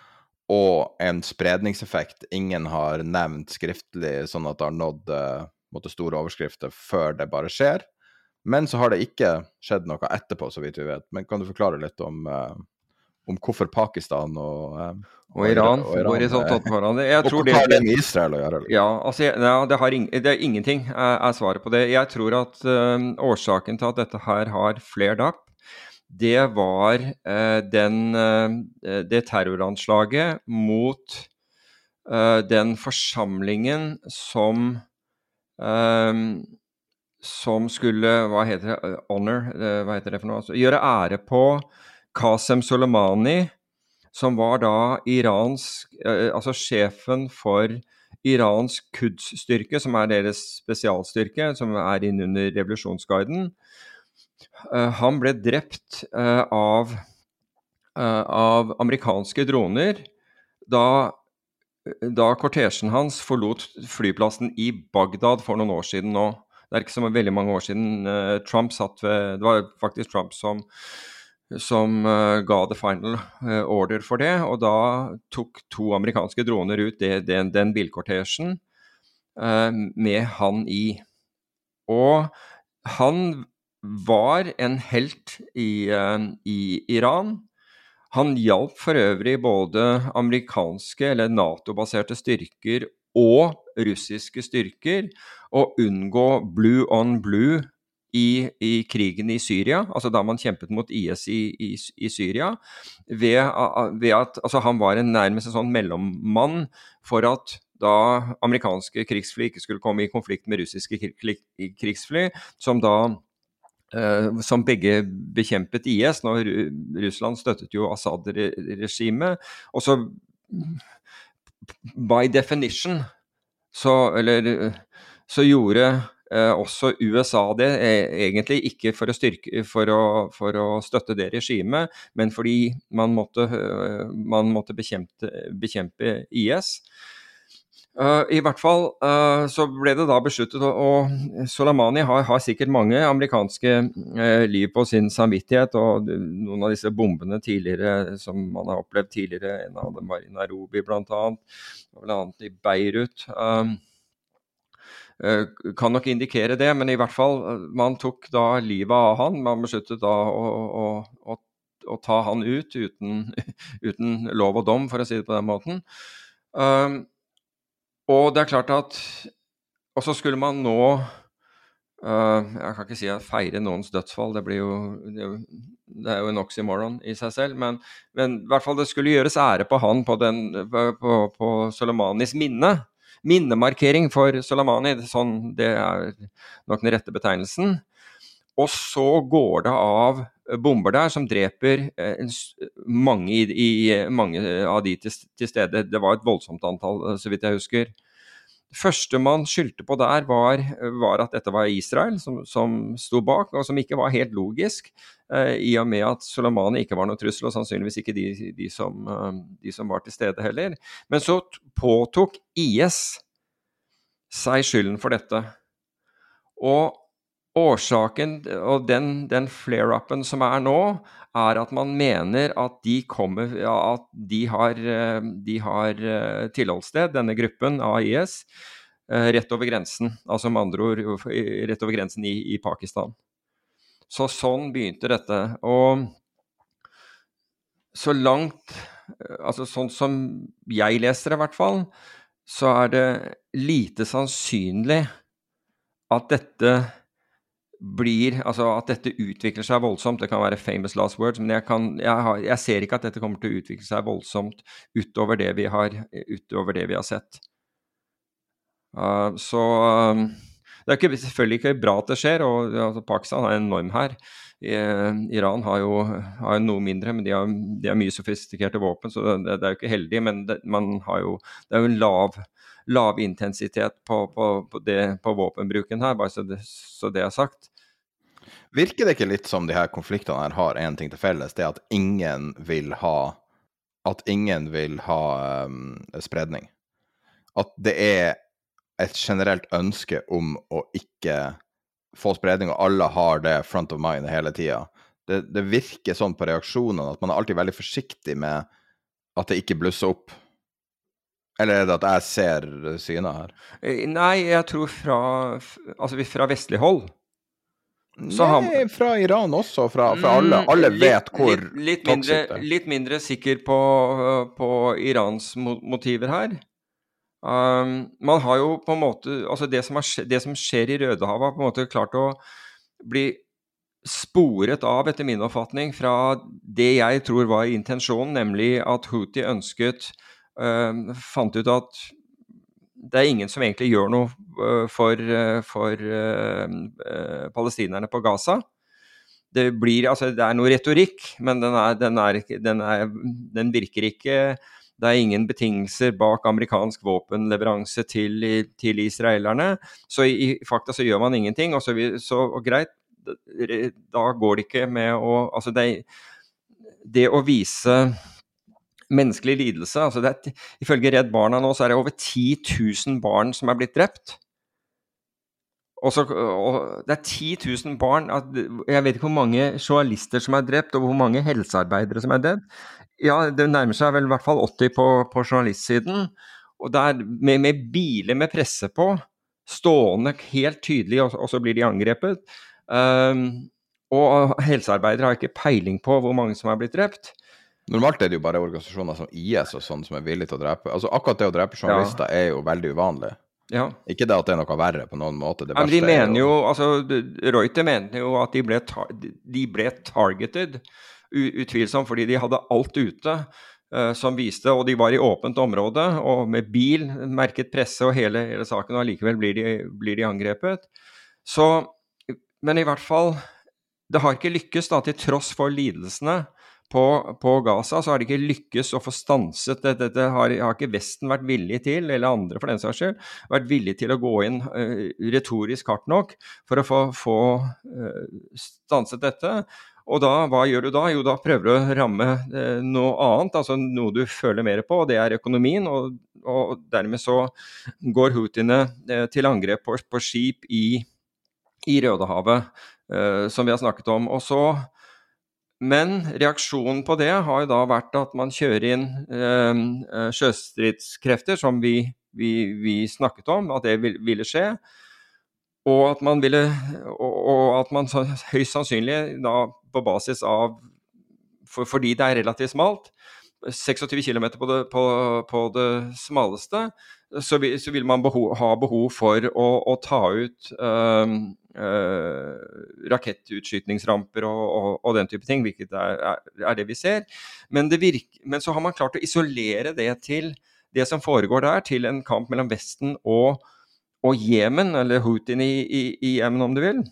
og en spredningseffekt ingen har nevnt skriftlig, sånn at det har nådd uh, måtte store overskrifter før det bare skjer. Men så har det ikke skjedd noe etterpå, så vidt vi vet. Men kan du forklare litt om, uh, om hvorfor Pakistan og, uh, og, og Iran, og Iran går i sånn tatt på hverandre? Jeg og tror hva det har det med Israel å gjøre? Ja, altså, ja, det, har ing, det er ingenting, er svaret på det. Jeg tror at uh, årsaken til at dette her har flared up, det var uh, den, uh, det terroranslaget mot uh, den forsamlingen som, uh, som skulle, hva heter det, honor, uh, hva heter det for noe, altså, gjøre ære på Qasem Soleimani, som var da Irans, uh, altså sjefen for Irans Quds-styrke, som er deres spesialstyrke, som er innunder revolusjonsguiden. Uh, han ble drept uh, av, uh, av amerikanske droner da, da kortesjen hans forlot flyplassen i Bagdad for noen år siden nå. Det er ikke så veldig mange år siden uh, Trump satt ved, det var faktisk Trump som, som uh, ga the final uh, order for det, og da tok to amerikanske droner ut det, den, den bilkortesjen uh, med han i. Og han var en helt i, uh, i Iran. Han hjalp for øvrig både amerikanske eller NATO-baserte styrker og russiske styrker å unngå blue on blue i, i krigen i Syria, altså da man kjempet mot I S i, i, i Syria, ved, ved at altså han var en nærmest en sånn mellommann for at da amerikanske krigsfly ikke skulle komme i konflikt med russiske krigsfly, som da Uh, som begge bekjempet I S, når Russland støttet jo Assad-regimet, og så by definition så, eller, så gjorde uh, også U S A det, eh, egentlig ikke for å, styrke, for, å, for å støtte det regimet, men fordi man måtte, uh, man måtte bekjempe, bekjempe I S. Uh, I hvert fall uh, så ble det da besluttet, og, og Soleimani har, har sikkert mange amerikanske uh, liv på sin samvittighet, og noen av disse bombene tidligere, som man har opplevd tidligere, en av dem var i Nairobi blant annet, og blant annet i Beirut, um, uh, kan nok indikere det, men i hvert fall, man tok da livet av han, man besluttet da å, å, å, å ta han ut uten, uten lov og dom, for å si det på den måten. Um, Og det er klart at, og så skulle man nå, uh, jeg kan ikke si at feire noens dødsfall, det blir jo, det er jo, det er jo en oxymoron i seg selv, men, men i hvert fall det skulle gjøres ære på han på, den, på, på Soleimanis minne, minnemarkering for Soleimani, sånn, det er nok den rette betegnelsen. Og så går det av bomber der som dreper eh, mange, i, i, mange av de til, til stede. Det var et voldsomt antall, så vidt jeg husker. Det første man skyldte på der var, var at dette var Israel som, som sto bak, og som ikke var helt logisk, eh, i og med at Soleimani ikke var noe trussel, og sannsynligvis ikke de, de, som, de som var til stede heller. Men så påtok I S seg skylden for dette. Og årsaken, og den, den flare-upen som er nå, er at man mener at de kommer, ja, at de har, de har tilholdssted, denne gruppen av I S, rett over grensen, altså med andre ord, rett over grensen i, i Pakistan. Så sånn begynte dette, og så langt, altså sånn som jeg leser det i hvert fall, så er det lite sannsynlig at dette blir, altså at dette utvikler seg voldsomt, det kan være famous last words, men jeg, kan, jeg, har, jeg ser ikke at dette kommer til å utvikle seg voldsomt utover det vi har, utover det vi har sett. Uh, så um, det er ikke, selvfølgelig ikke bra at det skjer, og altså, Pakistan har en norm her. I, Iran har jo, har jo noe mindre, men de har, de har mye sofistikerte våpen, så det, det er jo ikke heldig, men det, man har jo, det er jo en lav lav intensitet på, på, på, det, på våpenbruken her, bare så det, så det er sagt. Virker det ikke litt som de her konfliktene her har en ting til felles, det at ingen vil ha, at ingen vil ha um, spredning? At det er et generelt ønske om å ikke få spredning, og alle har det front of mind hele tiden. Det, det virker sånn på reaksjonene, at man er alltid veldig forsiktig med at det ikke blusser opp. Eller er det at jeg ser synet her? Nei, jeg tror fra, altså fra vestlig hold. Så Nei, han, fra Iran også, fra, fra alle. Alle litt, vet hvor litt, litt, mindre, litt mindre sikker på, på Irans motiver her. Um, man har jo på en måte, altså det som, har, det som skjer i Rødehavet har på en måte klart å bli sporet av, etter min oppfatning, fra det jeg tror var intensjonen, nemlig at Houthi ønsket, uh, fant ut at det er ingen som egentlig gjør noe uh, for, uh, for uh, uh, palestinerne på Gaza. Det blir, altså det er noe retorikk, men den, er, den, er, den, er, den virker ikke. Det er ingen betingelser bak amerikansk våpenleveranse til, til israelerne, så i, i fakta så gjør man ingenting, og så, så og greit, da går det ikke med å, altså det, det å vise menneskelig lidelse, altså det er, ifølge Redd Barna nå så er det over ti tusen barn som er blitt drept. Og, så, og det er ti tusen barn, jeg vet ikke hvor mange journalister som er drept, og hvor mange helsearbeidere som er drept. Ja, det nærmer seg vel i hvert fall åtti på, på journalistsiden, og det er med, med biler med presse på, stående helt tydelig, og, og så blir de angrepet. Um, og helsearbeidere har ikke peiling på hvor mange som er blitt drept. Normalt er det jo bare organisasjoner som I S og sånn som er villige til å drepe. Altså akkurat det å drepe journalister ja. Er jo veldig uvanlig. Ja. Ikke det at det er noe verre på noen måte. Det ja, men de mener jo, jo, altså Reuter mener jo at de ble, tar, de ble targeted, utvilsomt, fordi de hadde alt ute uh, som viste, og de var i åpent område, og med bil, merket presse og hele, hele saken, og likevel blir de, blir de angrepet. Så men i hvert fall, det har ikke lykkes da, til tross for lidelsene på, på Gaza, så har det ikke lykkes å få stanset det. Dette har, har ikke Vesten vært villig til, eller andre for den saks skyld, vært villig til å gå inn uh, retorisk hardt nok for å få, få uh, stanset dette. Og da, hva gjør du da? Jo, da prøver du å ramme uh, noe annet, altså noe du føler mer på, og det er økonomien, og, og dermed så går Houthiene uh, til angrep på, på skip i i Rødehavet, uh, som vi har snakket om. Og så, men reaksjonen på det har jo da vært at man kjører inn uh, sjøstridskrefter, som vi, vi, vi snakket om, at det ville skje, og at man ville, og, og at man så, høyst sannsynlig da på basis av, for, fordi det er relativt smalt, tjueseks kilometer på det, på, på det smaleste, så vil, så vil man beho, ha behov for å, å ta ut um, uh, rakettutskytningsramper og, og, og den type ting, hvilket er, er, er det vi ser. Men, det virker, men så har man klart å isolere det til det som foregår der, til en kamp mellom Vesten og, og Jemen, eller Houthien i, i, i Jemen om du vil.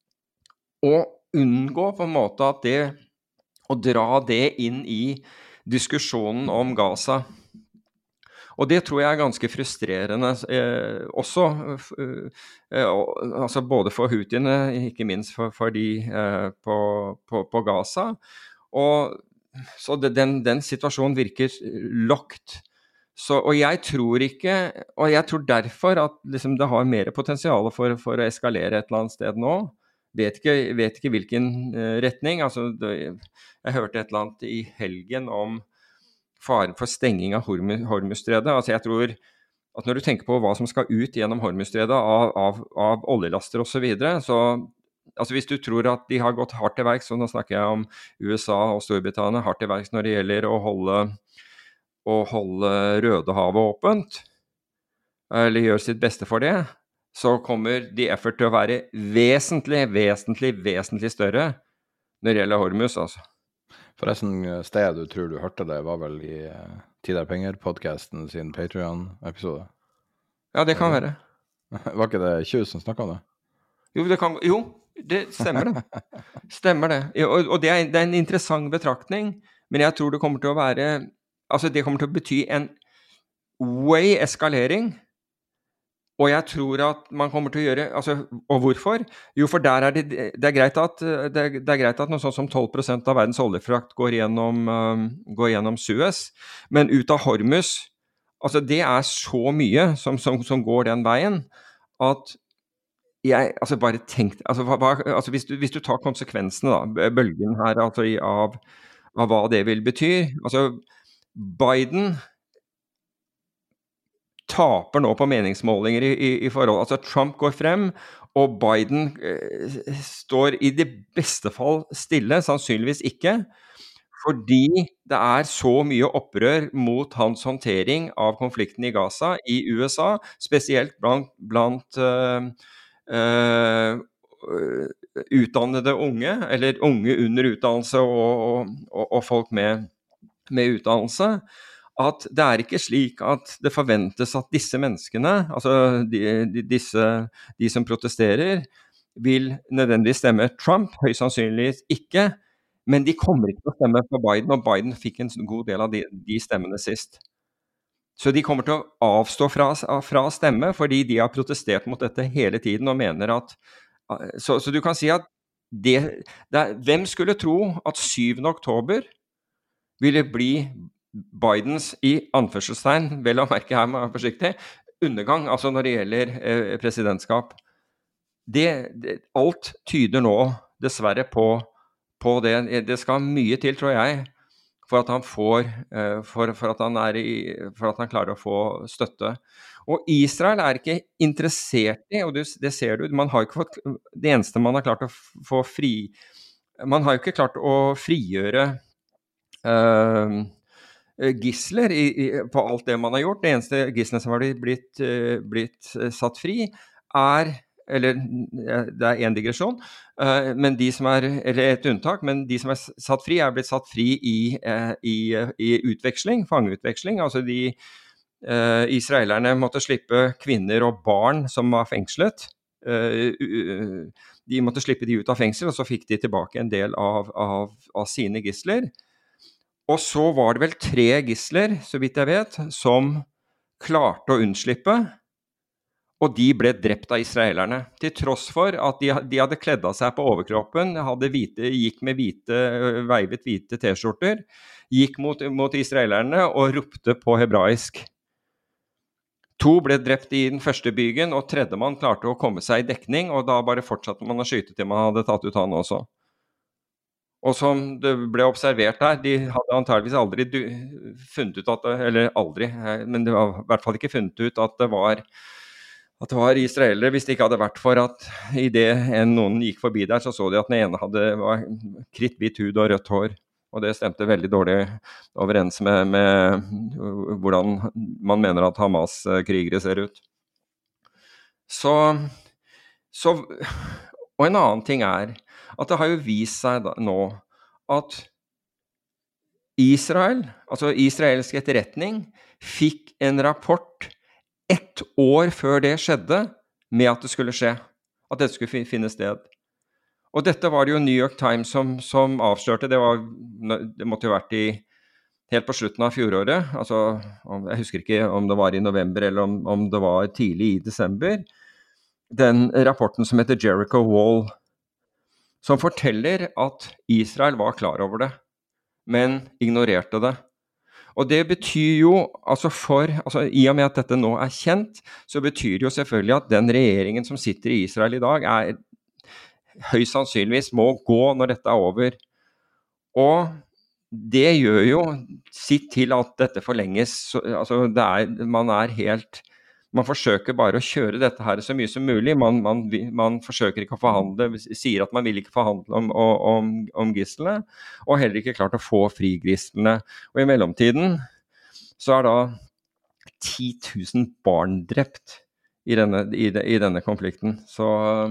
Og unngå på en måte at det, å dra det inn i diskusjonen om Gaza. Og det tror jeg er ganske frustrerende eh, også, eh, altså både for Houthiene, ikke minst for, for de eh, på, på, på Gaza. Og så det, den, den situasjonen virker locked. Så, og jeg tror ikke, og jeg tror derfor at liksom, det har mer potensial for, for å eskalere et eller annet sted nå. Vet ikke, vet ikke hvilken uh, retning. Altså, det, jeg hørte et eller annet i helgen om faren for stenging av Hormuzstredet. Altså jeg tror at når du tenker på hva som skal ut gjennom Hormuzstredet av, av, av oljelaster og så videre, så altså hvis du tror at de har gått hardt til verks, så nå snakker jeg om U S A og Storbritannia, hardt til verks når det gjelder å holde, å holde Rødehavet åpent, eller gjøre sitt beste for det, så kommer de effort til å være vesentlig, vesentlig, vesentlig større når det gjelder Hormuz, altså. Forresten, sted du tror du hørte det, var vel i uh, Tid er penger-podcasten sin Patreon-episode? Ja, det kan være. Var ikke det Kjus som snakket om det? Jo, det, kan, jo, det stemmer det. Stemmer det. Og, og det, er, det er en interessant betraktning, men jeg tror det kommer til å være, altså det kommer til å bety en way eskalering, og jeg tror at man kommer til å gjøre, altså, og hvorfor? Jo, for der er det, det er greit at, det er, det er greit at noe sånt som tolv prosent av verdens oljefrakt går gjennom, um, går gjennom Suez, men ut av Hormuz, altså det er så mye som, som, som går den veien, at jeg, altså bare tenk, altså, hva, altså hvis, du, hvis du tar konsekvensene da, bølgen her, altså i, av, av hva det vil bety, altså Biden taper nå på meningsmålinger i, i, i forhold. Altså Trump går frem, og Biden eh, står i det beste fall stille, sannsynligvis ikke, fordi det er så mye opprør mot hans håndtering av konflikten i Gaza i U S A, spesielt blant, blant uh, uh, utdannede unge, eller unge under utdannelse og, og, og folk med, med utdannelse, at det er ikke slik at det forventes at disse menneskene, altså de, de, disse, de som protesterer, vil nødvendigvis stemme Trump, høyst sannsynligvis ikke, men de kommer ikke til å stemme på Biden, og Biden fikk en god del av de, de stemmene sist. Så de kommer til å avstå fra, fra stemme, fordi de har protestert mot dette hele tiden, og mener at, så, så du kan si at det, det er, hvem skulle tro at syvende oktober ville bli Bidens i anførselstegn, vel å merke her med forsiktig, undergang, altså når det gjelder eh, presidentskap. Det, det, alt tyder nå dessverre på på det. Det skal mye til, tror jeg, for at han får, for, for at han er i, for at han klarer å få støtte. Og Israel er ikke interessert i, og det, det ser du, man har ikke fått, det eneste man har klart å få fri, man har jo ikke klart å frigjøre uh, gisler i, i, på alt det man har gjort. Det eneste gislene som har blitt, uh, blitt satt fri er eller det er en digresjon, uh, men de som er, eller et unntak, men de som er satt fri er blitt satt fri i, uh, i, i utveksling, fangeutveksling, altså de uh, israelerne måtte slippe kvinner og barn som var fengslet, uh, uh, de måtte slippe de ut av fengsel, og så fikk de tilbake en del av, av, av sine gisler, og så var det vel tre gisler, så vidt jeg vet, som klarte å unnslippe, og de ble drept av israelerne, til tross for at de, de hadde kledd av seg på overkroppen, hadde hvite, gikk med hvite, veivet hvite t-skjorter, gikk mot, mot israelerne og ropte på hebraisk. To ble drept i den første bygen, og tredje mann klarte å komme seg i dekning, og da bare fortsatte man å skyte til man hadde tatt ut han også. Og som det ble observert der, de hadde antageligvis aldri funnet ut at det, eller aldri, men det var i hvert fall ikke funnet ut at det var at det var israelere, hvis det ikke hadde vært for at i det en, noen gikk forbi der, så så de at den ene hadde var kritthvit hud og rødt hår, og det stemte veldig dårlig overens med, med hvordan man mener at Hamas-krigere ser ut. Så, så, og en annen ting er at det har jo vist seg da, nå at Israel, altså israelsk etterretning, fikk en rapport ett år før det skjedde, med at det skulle skje, at dette skulle finne sted. Og dette var det jo New York Times som, som avslørte, det, var, det måtte jo vært i, helt på slutten av fjoråret, altså, jeg husker ikke om det var i november eller om, om det var tidlig i desember, den rapporten som heter Jericho Wall, som forteller at Israel var klar over det, men ignorerte det. Og det betyr jo, altså for, altså i og med at dette nå er kjent, så betyr det jo selvfølgelig at den regjeringen som sitter i Israel i dag er høyst sannsynligvis må gå når dette er over. Og det gjør jo sitt til at dette forlenges, altså det er, man er helt, man forsøker bare å kjøre dette her så mye som mulig, man, man, man forsøker ikke å forhandle, sier at man vil ikke forhandle om, om, om gislene, og heller ikke klart å få fri gislene. Og i mellomtiden så er da ti tusen barn drept i denne, i, de, i denne konflikten. Så...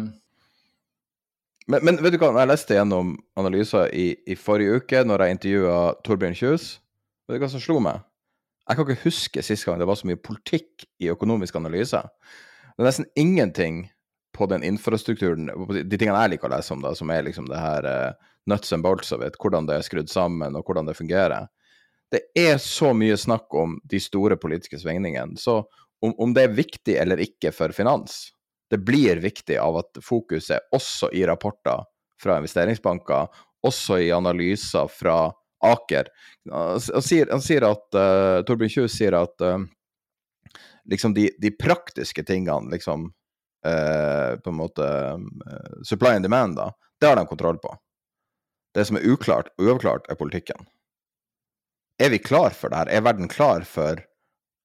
Men, men vet du hva, jeg leste gjennom analyser i, i forrige uke når jeg intervjuet Torbjørn Kjus. Vet du hva som slo meg? Jeg kan ikke huske sist gang det var så mye politikk i økonomisk analyse. Det er nesten ingenting på den infrastrukturen, de tingene jeg liker å lese om da, som er liksom det her uh, nuts and bolts of it, hvordan det er skrudd sammen og hvordan det fungerer. Det er så mye snakk om de store politiske svingningene, så om, om det er viktig eller ikke for finans, det blir viktig av at fokuset også i rapporter fra investeringsbanker, også i analyser fra Aker. Han sier, han sier at, uh, Torbjørn Kjus sier at uh, liksom de, de praktiske tingene, liksom, uh, på en måte uh, supply and demand da, det har de kontroll på. Det som er uklart, uavklart er politikken. Er vi klar for det her? Er verden klar for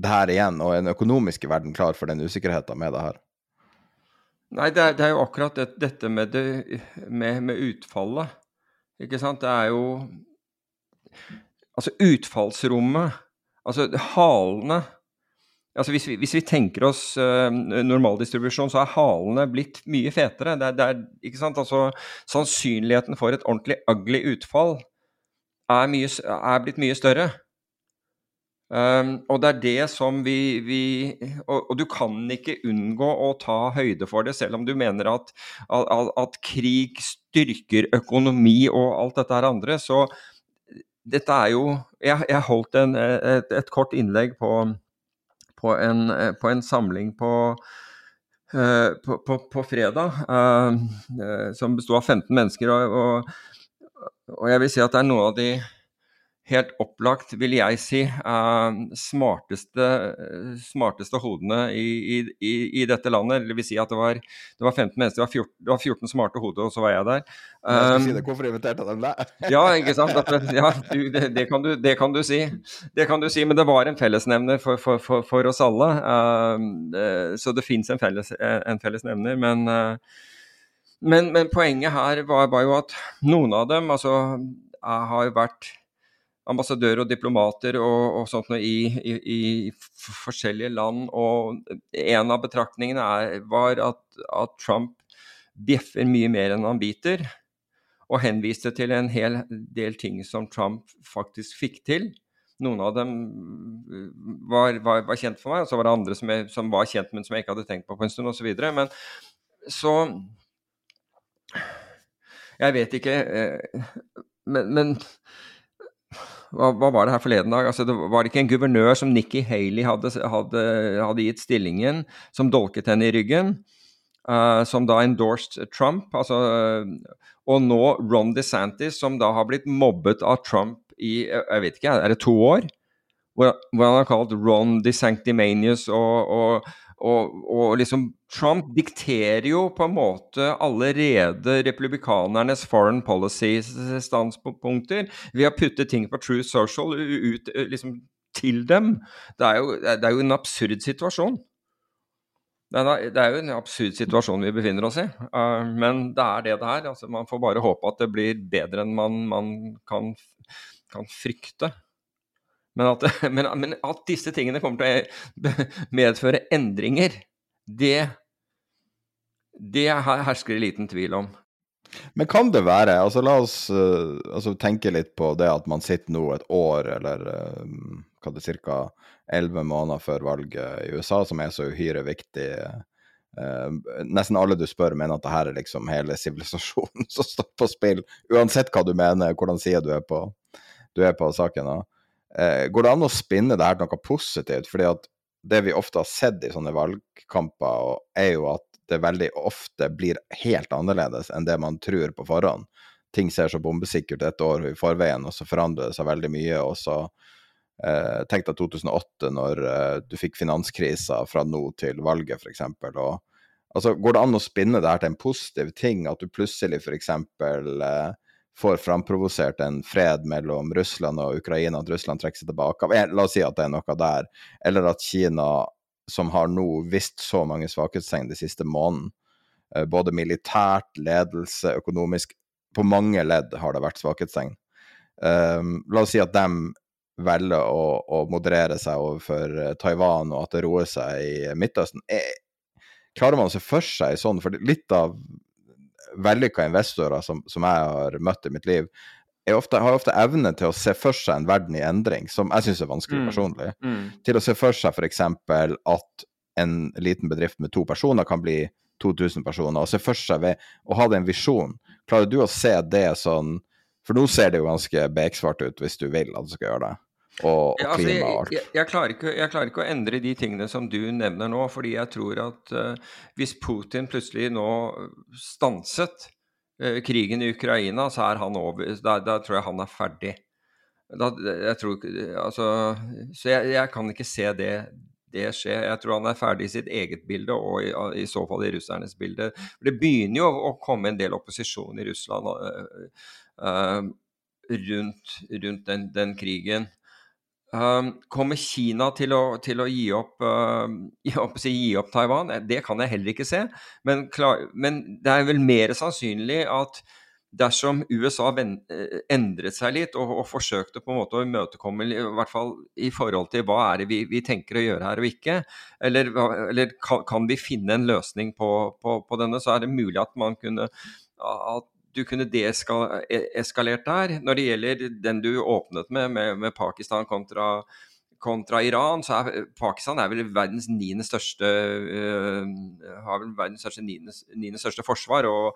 det her igjen, og er den økonomiske verden klar for den usikkerheten med det her? Nei, det er, det er jo akkurat det, dette med, det, med, med utfallet, ikke sant? Det er jo, altså utfallsrommet, altså halene, altså hvis vi, hvis vi tenker oss uh, normaldistribusjon, så er halene blitt mye fetere. Det er, det er, ikke sant? Altså sannsynligheten for et ordentlig ugly utfall er, mye, er blitt mye større. Um, og det er det som vi, vi og, og du kan ikke unngå å ta høyde for det, selv om du mener at, at, at krig styrker økonomi og alt dette her andre, så dette er jo, jeg, jeg holdt en, et, et kort innlegg på, på, en, på en samling på, uh, på, på, på fredag, uh, uh, som bestod av femten mennesker, og, og, og jeg vil si at det er noen av de helt opplagt, vil jeg si, uh, smarteste, smarteste hodene i, i, i dette landet. Det vil si at det var, det var femten mennesker, det var fjorten, det var fjorten smarte hoder, og så var jeg der. Um, jeg skal si det, hvorfor inviterte dem der? Ja, ikke sant? At, ja, du, det, det, kan du, det kan du si. Det kan du si, men det var en fellesnevner for, for, for, for oss alle. Uh, uh, så det finnes en, felles, en fellesnevner, men, uh, men, men poenget her var, var jo at noen av dem, altså, jeg har jo vært ambassadører og diplomater og, og sånt noe i, i, i forskjellige land, og en av betraktningene er, var at, at Trump bjeffer mye mer enn han biter, og henviste til en hel del ting som Trump faktisk fikk til. Noen av dem var, var, var kjent for meg, og så var det andre som, jeg, som var kjent, men som jeg ikke hadde tenkt på på en stund, og så videre. Men så jeg vet ikke, men, men Hva, hva var det her forleden dag? Altså, det var ikke en guvernør som Nikki Haley hadde, hadde, hadde gitt stillingen, som dolket henne i ryggen, uh, som da endorsed Trump, altså, og nå Ron DeSantis, som da har blitt mobbet av Trump i, jeg vet ikke, er det to år? Hvor, hvor han har kalt Ron DeSanctimanius, og, og, og, og liksom Trump dikterer jo på en måte allerede republikanernes foreign policy standpunkter ved å putte ting på Truth Social ut liksom til dem. Det er jo, det er jo en absurd situasjon. Det er, det er jo en absurd situasjon vi befinner oss i, uh, men det er det det er. Altså, man får bare håpe at det blir bedre enn man, man kan, kan frykte. Men at, men, men at disse tingene kommer til å medføre endringer, det Det hersker det liten tvil om. Men kan det være, altså la oss uh, altså, tenke litt på det at man sitter nå et år, eller uh, hva det er, cirka elleve måneder før valget i U S A, som er så uhyre viktig. Uh, nesten alle du spør mener at det her er liksom hele sivilisasjonen som står på spill, uansett hva du mener, hvordan sier du er på, du er på saken. Uh, går det an å spinne det her til noe positivt? Fordi at det vi ofte har sett i sånne valgkamper, er jo at det veldig ofte blir helt annerledes enn det man tror på forhånd. Ting ser så bombesikkert et år i forveien, og så forandrer det seg veldig mye, og så eh, tenk deg to tusen og åtte når eh, du fikk finanskrisa fra nå til valget, for eksempel, og altså, går det an å spinne det her til en positiv ting, at du plutselig for eksempel eh, får framprovosert en fred mellom Russland og Ukraina, at Russland trekker seg tilbake, la oss si at det er noe der, eller at Kina som har nå visst så mange svakhetstegn de siste måneden, både militært, ledelse, økonomisk, på mange ledd har det vært svakhetstegn. Um, la oss si at de velger å, å moderere seg overfor Taiwan, og at det roer seg i Midtøsten. Er, klarer man å se for seg sånn, for litt av vellykka investorer som, som jeg har møtt i mitt liv, Jeg ofte, har ofte evne til å se for seg en verden i endring, som jeg synes er vanskelig personlig. Mm. Mm. Til å se for seg for eksempel at en liten bedrift med to personer kan bli to tusen personer, og se for seg ved å ha den visjon. Klarer du å se det sånn, for nå ser det jo ganske beksvart ut hvis du vil at du skal gjøre det, og, og ja, altså, klima og alt. Jeg, jeg, jeg, klarer ikke, jeg klarer ikke å endre de tingene som du nevner nå, fordi jeg tror at uh, hvis Putin plutselig nå stanset krigen i Ukraina, så er han over, da, da tror jeg han er ferdig. Da, jeg tror, altså, så jeg, jeg kan ikke se det, det skje. Jeg tror han er ferdig i sitt eget bilde, og i, i så fall i russernes bilde. Det begynner jo å komme en del opposisjon i Russland uh, uh, rundt, rundt den, den krigen. Um, kommer Kina til å, til å gi, opp, uh, gi, opp, si, gi opp Taiwan? Det kan jeg heller ikke se. Men, klar, men det er vel mer sannsynlig at dersom U S A ven, endret seg litt og, og forsøkte på en måte å imøtekomme, i hvert fall i forhold til hva er det vi, vi tenker å gjøre her og ikke, eller, eller kan, kan vi finne en løsning på, på, på denne, så er det mulig at man kunne at du kunne deeskalert der. Når det gjelder den du åpnet med, med, med Pakistan kontra, kontra Iran, så er Pakistan er vel verdens niende største, uh, har vel verdens største, niende, niende største forsvar, og,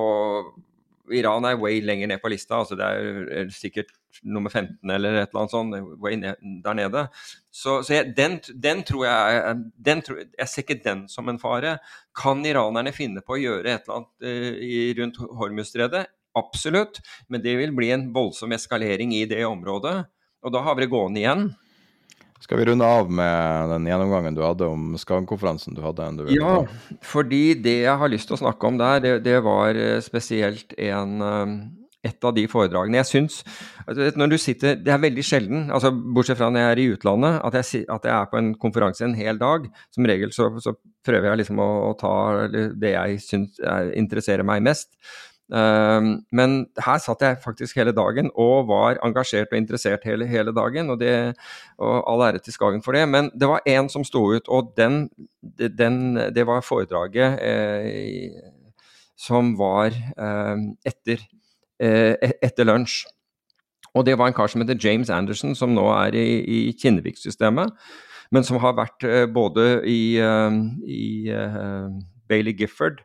og Iran er way lenger ned på lista, altså det er sikkert nummer femten eller et eller annet sånt, way ned, der nede. Så, så jeg, den, den tror jeg, den tror, jeg ser ikke den som en fare. Kan iranerne finne på å gjøre et eller annet uh, i, rundt Hormuzstredet? Absolutt, men det vil bli en voldsom eskalering i det området, og da har vi det gående igjen. Skal vi runde av med den gjennomgangen du hadde om Skagen-konferansen du hadde? Du ja, ta? Fordi det jeg har lyst til å snakke om der, det, det var spesielt en... Um, et av de foredragene. Jeg synes, når du sitter, det er veldig sjelden, altså bortsett fra når jeg er i utlandet, at jeg, at jeg er på en konferanse en hel dag. Som regel så, så prøver jeg liksom å, å ta det jeg synes jeg interesserer meg mest. Um, men her satt jeg faktisk hele dagen og var engasjert og interessert hele, hele dagen, og, det, og all ære til Skagen for det. Men det var en som stod ut, og den, den, det var foredraget eh, som var eh, etter etter lunsj. Og det var en kar som heter James Anderson, som nå er i, i Kinnevik-systemet, men som har vært uh, både i, uh, i uh, Bailey Gifford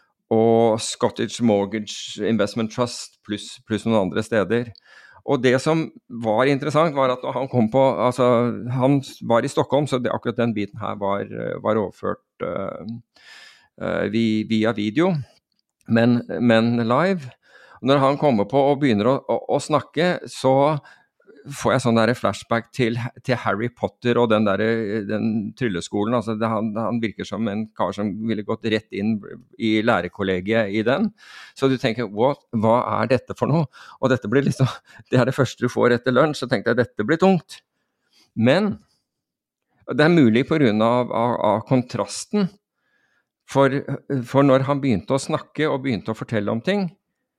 og Scottish Mortgage Investment Trust pluss plus noen andre steder. Og det som var interessant var at han kom på, altså han var i Stockholm, så det, akkurat den biten her var, var overført uh, uh, via video, men, men live. Når han kommer på og begynner å, å, å snakke, så får jeg sånn der flashback til, til Harry Potter og den, der, den trylleskolen. Altså det, han, han virker som en kar som ville gått rett inn i lærerkollegiet i den. Så du tenker, hva, hva er dette for noe? Og dette blir liksom, det er det første du får etter lunsj, så tenkte jeg, dette blir tungt. Men det er mulig på grunn av, av, av kontrasten. For, for når han begynte å snakke og begynte å fortelle om ting,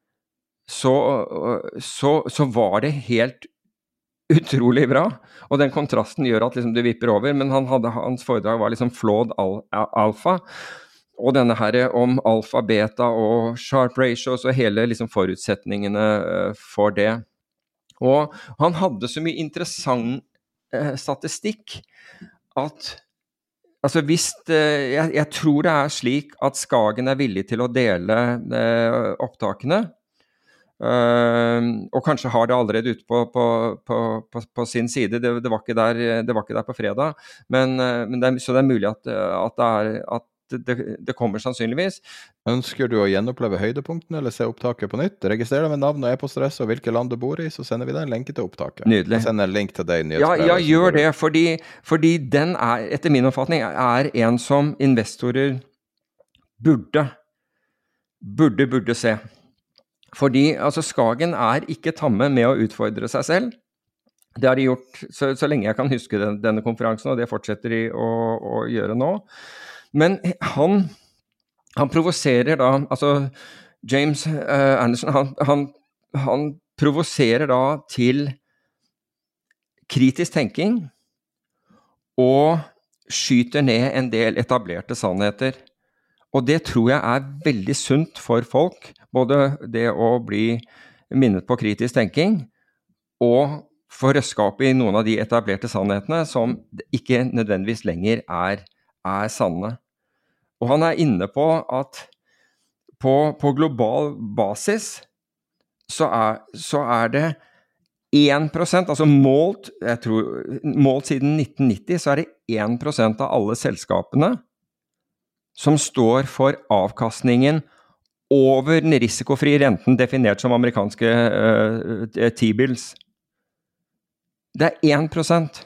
Så, så, så var det helt utrolig bra, og den kontrasten gjør at liksom det vipper over, men han hadde, hans foredrag var liksom flawed al- alfa, og denne her om alfa, beta og sharp ratios og hele liksom forutsetningene for det. Og han hadde så mye interessant eh, statistikk at altså hvis det, jeg, jeg tror det er slik at Skagen er villig til å dele eh, opptakene, Uh, og kanskje har det allerede ute på, på, på, på, på sin side. Det, det, var ikke der, det var ikke der på fredag, men, uh, men det er, så det er mulig at, at, det, er, at det, det kommer sannsynligvis. Ønsker du å gjenoppleve høydepunktene eller se opptaket på nytt? Registrer deg med navn og e-postadresse og hvilke land du bor i, så sender vi deg en lenke til opptaket. Nydelig. Og sender en link til deg i nyhetsbrevet. Ja, ja, gjør det, fordi, fordi den er, etter min oppfatning, er en som investorer burde, burde, burde se. Fordi altså, Skagen er ikke tamme med å utfordre seg selv. Det har de gjort så, så lenge jeg kan huske den, denne konferansen, og det fortsetter de å, å gjøre nå. Men han, han provoserer da, altså James uh, Anderson, han, han, han provoserer da til kritisk tenking og skyter ned en del etablerte sannheter. Og det tror jeg er veldig sunt for folk, både det å bli minnet på kritisk tenking, og få røska opp i noen av de etablerte sannhetene som ikke nødvendigvis lenger er, er sanne. Og han er inne på at på, på global basis så er, så er det én prosent, altså målt, jeg tror, målt siden nitten nitti, så er det én prosent av alle selskapene som står for avkastningen over den risikofrie renten definert som amerikanske uh, T-bills. Det er én prosent.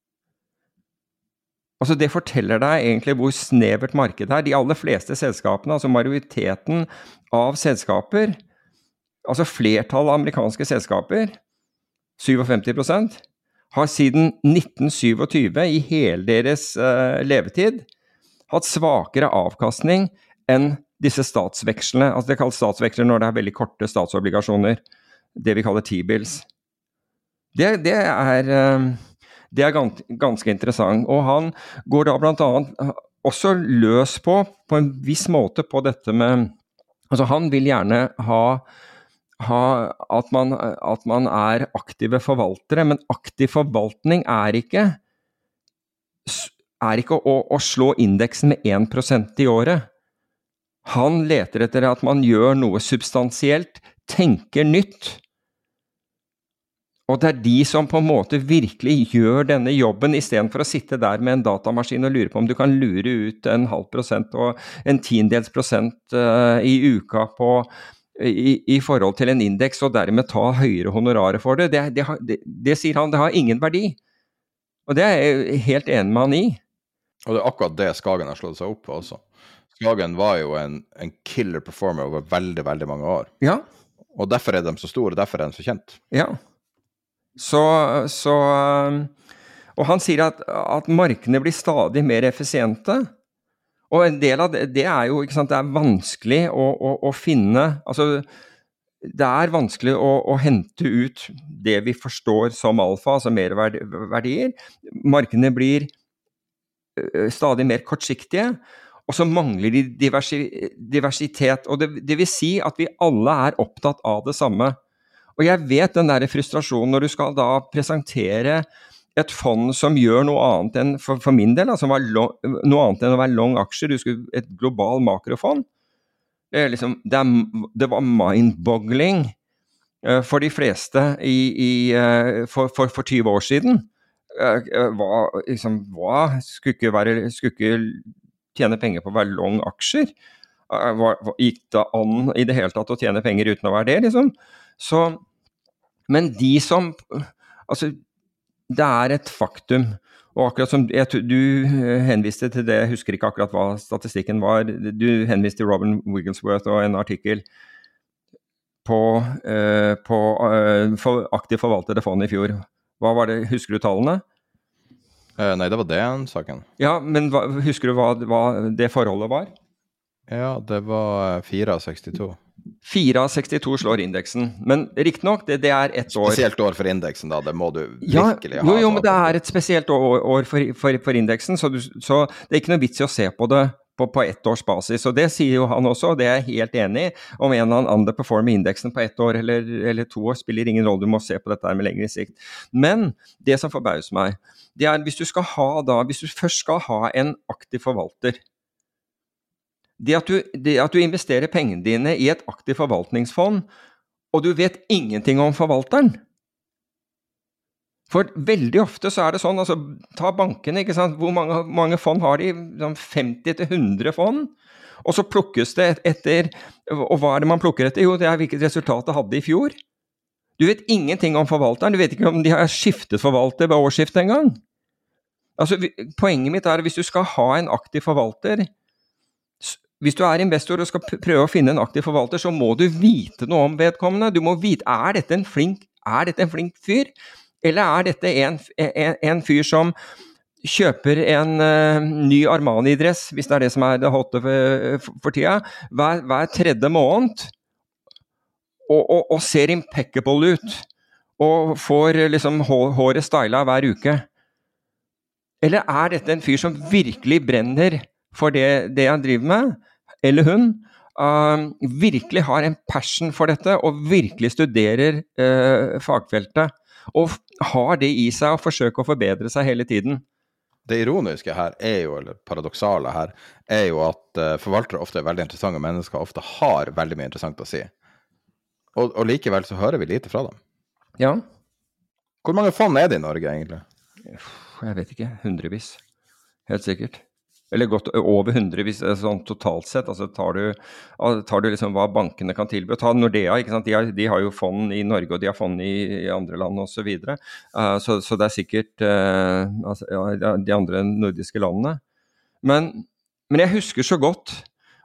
Altså det forteller deg egentlig hvor snevert markedet er. De aller fleste selskapene, altså majoriteten av selskaper, altså flertall av amerikanske selskaper, femtisju prosent, har siden nitten tjuesju i hele deres uh, levetid hatt svakere avkastning enn disse statsvekslene, altså det kalles statsveksler når det er veldig korte statsobligasjoner, det vi kaller T-bills. Det, det er, uh, det er gans, ganske interessant, og han går da blant annet også løs på, på en viss måte på dette med, altså han vil gjerne ha Ha, at, man, at man er aktive forvaltere, men aktiv forvaltning er ikke, er ikke å, å slå indeksen med én prosent i året. Han leter etter at man gjør noe substansielt, tenker nytt. Og det er de som på en måte virkelig gjør denne jobben, i stedet for å sitte der med en datamaskin og lure på om du kan lure ut en halv prosent og en tiendels prosent uh, i uka på I, i forhold til en indeks, og dermed ta høyere honorarer for det. Det, det, det, det sier han, det har ingen verdi. Og det er jeg helt enig med han i. Og det er akkurat det Skagen har slått seg opp på også. Skagen var jo en, en killer performer over veldig, veldig mange år. Ja. Og derfor er de så store, og derfor er de så kjent. Ja. Så, så og han sier at, at markedene blir stadig mer effisiente. Og en del av det, det er jo, ikke sant, det er vanskelig å, å, å finne, altså det er vanskelig å, å hente ut det vi forstår som alfa, altså merverdier. Markedene blir uh, stadig mer kortsiktige, og så mangler de diversi, diversitet, og det, det vil si at vi alle er opptatt av det samme. Og jeg vet den der frustrasjonen når du skal da presentere et fond som gjør noe annet enn, for, for min del, altså var long, noe annet enn å være long aksjer, du skulle et global makrofond. Det, er liksom, det, er, det var mind-boggling uh, for de fleste i, i, uh, for, for, for tjue år siden. Uh, hva, liksom, hva skulle ikke, være, skulle ikke tjene penger på å være long aksjer? Uh, hva, gikk det an i det hele tatt å tjene penger uten å være det, liksom? Så, men de som, altså, det er et faktum, og akkurat som jeg, du henviste til det, jeg husker ikke akkurat hva statistikken var, du henviste til Robin Wigglesworth og en artikkel på, uh, på uh, for aktivt forvaltede fond i fjor. Hva var det, husker du tallene? Uh, nei, det var det en saken. Ja, men hva, husker du hva, hva det forholdet var? Ja, det var fire av sekstito. fire av sekstito slår indeksen, men riktig nok, det, det er ett år. Spesielt år for indeksen da, det må du ja, virkelig ha. Jo, jo, men det er et spesielt år, år for, for, for indeksen, så, du, så det er ikke noe vits i å se på det på, på ett års basis, og det sier jo han også, og det er jeg helt enig i. Om en eller annen underperformer indeksen på ett år eller, eller to år, spiller ingen rolle, du må se på dette med lengre sikt. Men det som forbauser meg, det er hvis du skal ha da, hvis du først skal ha en aktiv forvalter, Det at, du, det at du investerer pengene dine i et aktivt forvaltningsfond, og du vet ingenting om forvalteren. For veldig ofte så er det sånn, altså ta bankene, ikke sant? Hvor mange, mange fond har de? femti til hundre fond? Og så plukkes det etter, og hva er det man plukker etter? Jo, det er hvilket resultat det hadde i fjor. Du vet ingenting om forvalteren, du vet ikke om de har skiftet forvalter ved årsskiftet en gang. Altså, poenget mitt er at hvis du skal ha en aktiv forvalter, hvis du er investor og skal prøve å finne en aktiv forvalter, så må du vite noe om vedkommende. Du må vite, er dette en flink, er dette en flink fyr? Eller er dette en, en, en fyr som kjøper en uh, ny Armani-dress, hvis det er det som er det hotte for, for tida, hver, hver tredje måned, og, og, og ser impeccable ut, og får liksom håret stylet hver uke? Eller er dette en fyr som virkelig brenner for det, det han driver med, eller hun, uh, virkelig har en passion for dette, og virkelig studerer uh, fagfeltet, og har det i seg, og forsøker å forbedre seg hele tiden. Det ironiske her er jo, eller paradoksale her, er jo at uh, forvaltere ofte er veldig interessante, og mennesker ofte har veldig mye interessant å si. Og, og likevel så hører vi lite fra dem. Ja. Hvor mange fond er det i Norge egentlig? Jeg vet ikke, hundrevis. Helt sikkert. Eller godt over hundre, hvis sånn totalt sett, altså tar du, tar du liksom hva bankene kan tilby. Ta Nordea, ikke sant? De har, de har jo fond i Norge, og de har fond i, i andre land og så videre. Uh, så, så det er sikkert uh, altså, ja, de andre nordiske landene. Men, men jeg husker så godt,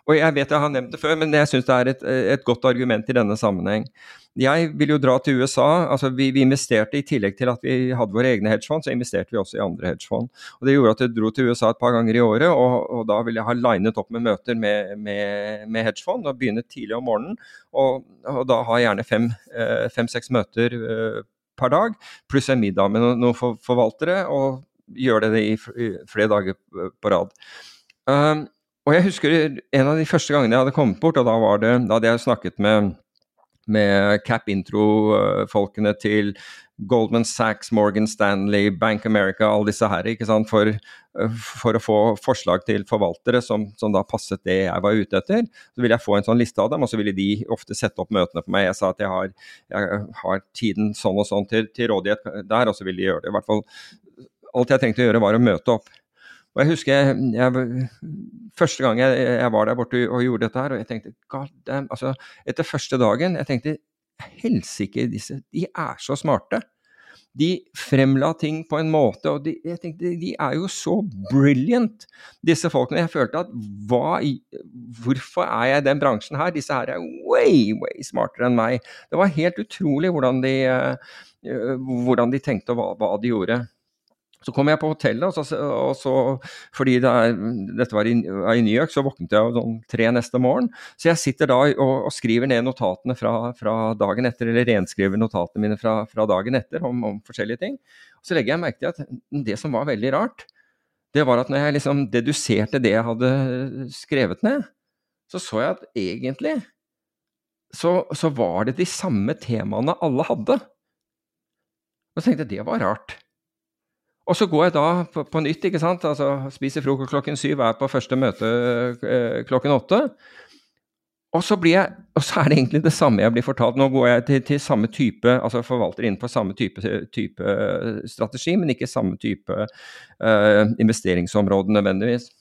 og jeg vet jeg har nevnt det før, men jeg synes det er et, et godt argument i denne sammenheng. Jeg vil jo dra til U S A, altså vi, vi investerte i tillegg til at vi hadde våre egne hedgefond, så investerte vi også i andre hedgefond. Og det gjorde at jeg dro til U S A et par ganger i året, og, og da ville jeg ha linet opp med møter med, med, med hedgefond, og begynne tidlig om morgenen, og, og da ha gjerne fem, fem, seks møter per dag, pluss en middag med noen, noen forvaltere, og gjør det i flere dager på rad. Um, og jeg husker en av de første gangene jeg hadde kommet bort, og da, var det, da hadde jeg snakket med, med Cap Intro-folkene til Goldman Sachs, Morgan Stanley, Bank America, alle disse her, ikke sant, for, for å få forslag til forvaltere som, som da passet det jeg var ute etter. Så ville jeg få en sånn liste av dem, og så ville de ofte sette opp møtene for meg. Jeg sa at jeg har, jeg har tiden sånn og sånn til, til rådighet der, og så ville de gjøre det. I hvert fall alt jeg trengte å gjøre var å møte opp. Og jeg husker, jeg, jeg, første gang jeg, jeg var der borte og gjorde dette her, og jeg tenkte, god damn, altså, etter første dagen, jeg tenkte, helsike, disse, de er så smarte. De fremla ting på en måte, og de, jeg tenkte, de er jo så brilliant, disse folkene. Jeg følte at, hva, hvorfor er jeg i den bransjen her? Disse her er way, way smartere enn meg. Det var helt utrolig hvordan de, hvordan de tenkte og hva, hva de gjorde. Så kom jeg på hotellet, og så, og så fordi det er, dette var i, i New York, så våknet jeg sånn tre neste morgen. Så jeg sitter da og, og skriver ned notatene fra, fra dagen etter, eller renskriver notatene mine fra, fra dagen etter om, om forskjellige ting. Så legger jeg merke til at det som var veldig rart, det var at når jeg liksom deduserte det jeg hadde skrevet ned, så så jeg at egentlig så, så var det de samme temaene alle hadde. Og så tenkte jeg, det var rart. Og så går jeg da på, på nytt, ikke sant? Altså spiser frokost klokken syv, er på første møte eh, klokken åtte. Og så blir jeg, og så er det egentlig det samme jeg blir fortalt. Nå går jeg til, til samme type, altså forvalter inn på samme type, type strategi, men ikke samme type eh, investeringsområde nødvendigvis.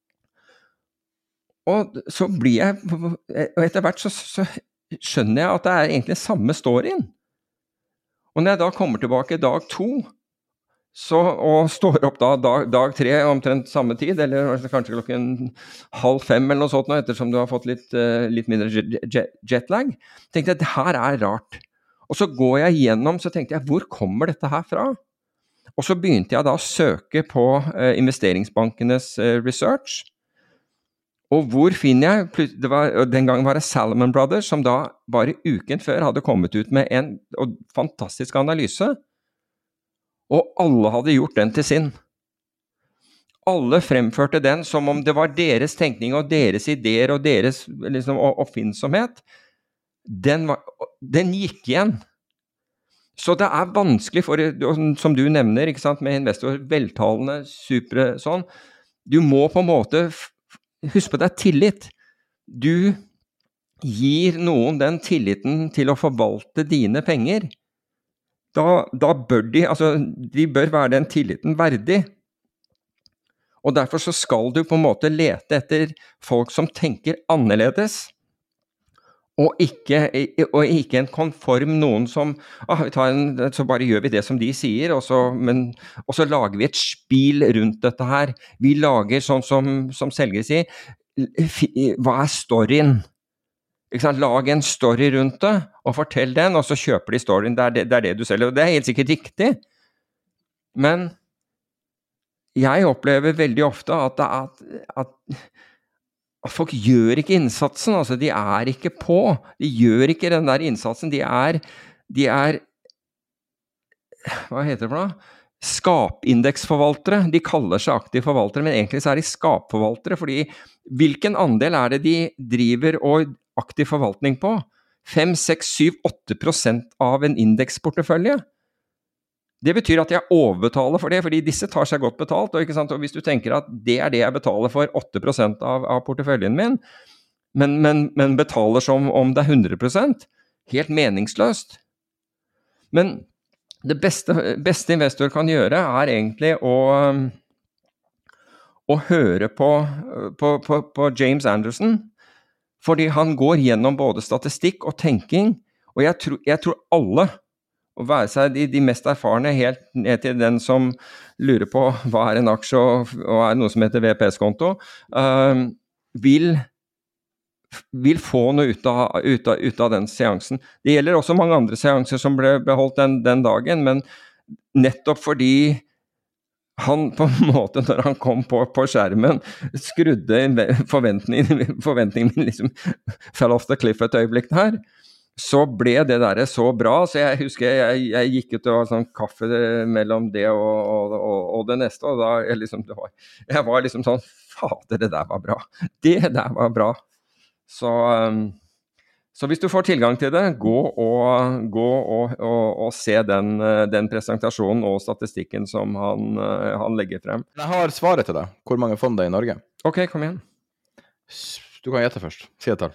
Og så blir jeg, og etter hvert så, så skjønner jeg at det er egentlig samme storyen. Og når jeg da kommer tilbake dag to, Så, og står opp da dag, dag tre omtrent samme tid, eller kanskje klokken halv fem eller noe sånt nå, ettersom du har fått litt, uh, litt mindre jet, jetlag, tenkte jeg at det her er rart. Og så går jeg gjennom, så tenkte jeg, hvor kommer dette her fra? Og så begynte jeg da å søke på uh, investeringsbankenes uh, research, og hvor finner jeg, det var, den gangen var det Salomon Brothers, som da bare uken før hadde kommet ut med en og, fantastisk analyse, og alle hadde gjort den til sin. Alle fremførte den som om det var deres tenkning og deres ideer og deres liksom, oppfinnsomhet. Den, var, den gikk igjen. Så det er vanskelig for, som du nevner, ikke sant, med investor, veltalende, supre, sånn. Du må på en måte, husk på det er tillit. Du gir noen den tilliten til å forvalte dine penger. Da, da bør de, altså de bør være den tilliten verdig. Og derfor så skal du på en måte lete etter folk som tenker annerledes, og ikke, og ikke en konform noen som, ah, vi tar en, så bare gjør vi det som de sier, og så, men, og så lager vi et spil rundt dette her. Vi lager sånn som, som selgere sier, hva er storyen? Ikke sant? Lag en story rundt det, og fortell den, og så kjøper de storyen, det er det, det er det du selger, og det er helt sikkert riktig. Men jeg opplever veldig ofte at, det er, at, at folk gjør ikke innsatsen, altså de er ikke på, de gjør ikke den der innsatsen, de er, de er hva heter det for noe? Skapindeksforvaltere, de kaller seg aktive forvaltere, men egentlig så er de skapforvaltere, fordi hvilken andel er det de driver og aktiv forvaltning på? fem, seks, syv, åtte prosent av en indeksportefølje. Det betyr at jeg overbetaler for det, fordi disse tar seg godt betalt, og, ikke sant? Og hvis du tenker at det er det jeg betaler for åtte prosent av, av porteføljen min, men, men, men betaler som om det er hundre prosent, helt meningsløst. Men det beste, beste investor kan gjøre er egentlig å, å høre på, på, på, på James Anderson, fordi han går gjennom både statistikk og tenking, og jeg tror, jeg tror alle, å være seg de, de mest erfarne, helt ned til den som lurer på hva er en aksje og, og er noe som heter V P S-konto, uh, vil vil få noe ut av, ut, av, ut av den seansen. Det gjelder også mange andre seanser som ble beholdt den, den dagen, men nettopp fordi han på en måte, når han kom på, på skjermen, skrudde forventningen, forventningen liksom fell off the cliff et øyeblikk her, så ble det der så bra, så jeg husker jeg, jeg gikk ut og var sånn kaffe mellom det og, og, og, og det neste, og da jeg liksom, det var, jeg var liksom sånn, fader, det der var bra. Det der var bra. Så, um, så hvis du får tilgang til det, gå og, gå og, og, og se den, den presentasjonen og statistikken som han, han legger frem. Jeg har svaret til deg. Hvor mange fond det er i Norge? Ok, kom igjen. Du kan gjette først. Si et tall.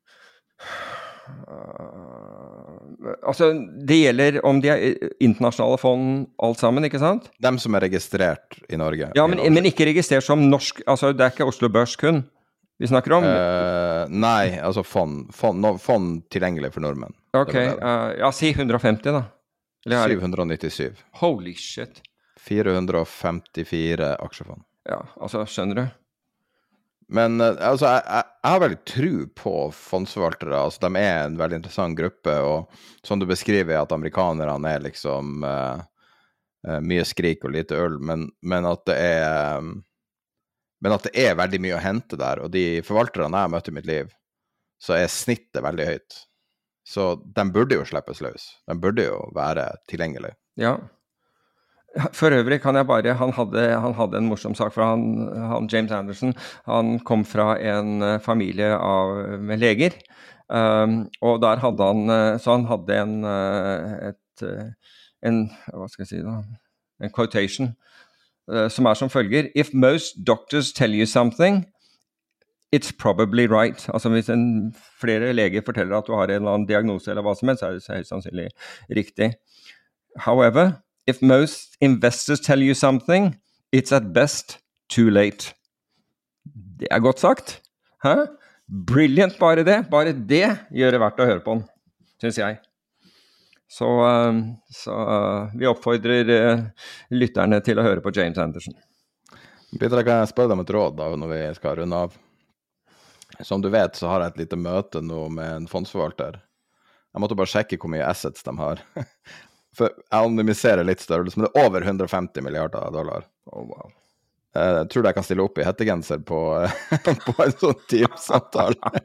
Uh, altså, det gjelder om de er internasjonale fond alt sammen, ikke sant? Dem som er registrert i Norge. Ja, men, men ikke registrert som norsk, altså det er ikke Oslo Børs kun vi snakker om? Uh, nei, altså fond, fond, no, fond tilgjengelig for nordmenn. Ok, det det. Uh, ja, si hundre og femti da. syv hundre og nittisju. Holy shit. fire hundre og femtifire aksjefond. Ja, altså, skjønner du? Men altså, jeg, jeg, jeg har veldig tro på fondsforvaltere. Altså, de er en veldig interessant gruppe, og som du beskriver at amerikanerne er liksom uh, uh, mye skrik og lite øl, men, men at det er um, men at det er veldig mye å hente der, og de forvalterne jeg har møtt i mitt liv, så er snittet veldig høyt. Så de burde jo slippes løs. De burde jo være tilgjengelig. Ja. For øvrig kan jeg bare, han hadde, han hadde en morsom sak, for han, han James Anderson, han kom fra en familie av, med leger, um, og der hadde han, så han hadde en, et, en, hva skal jeg si da, en quotation, uh, som er som følger: If most doctors tell you something, it's probably right. Altså hvis en, flere leger forteller at du har en eller annen diagnose eller hva som helst, så er det høyst sannsynlig riktig. However, if most investors tell you something, it's at best too late. Det er godt sagt. Hæ? Brilliant, bare det. Bare det gjør det verdt å høre på den, synes jeg. Så, uh, så uh, vi oppfordrer uh, lytterne til å høre på James Anderson. Peter, kan jeg spørre deg om et råd da, når vi skal runde av? Som du vet, så har jeg et lite møte nå med en fondsforvalter. Jeg måtte bare sjekke hvor mye assets de har. For jeg anonymiserer litt størrelse, men det er over hundre og femti milliarder dollar. Oh, wow. Jeg tror jeg kan stille opp i hettegenser på, på en sånn teamsamtale.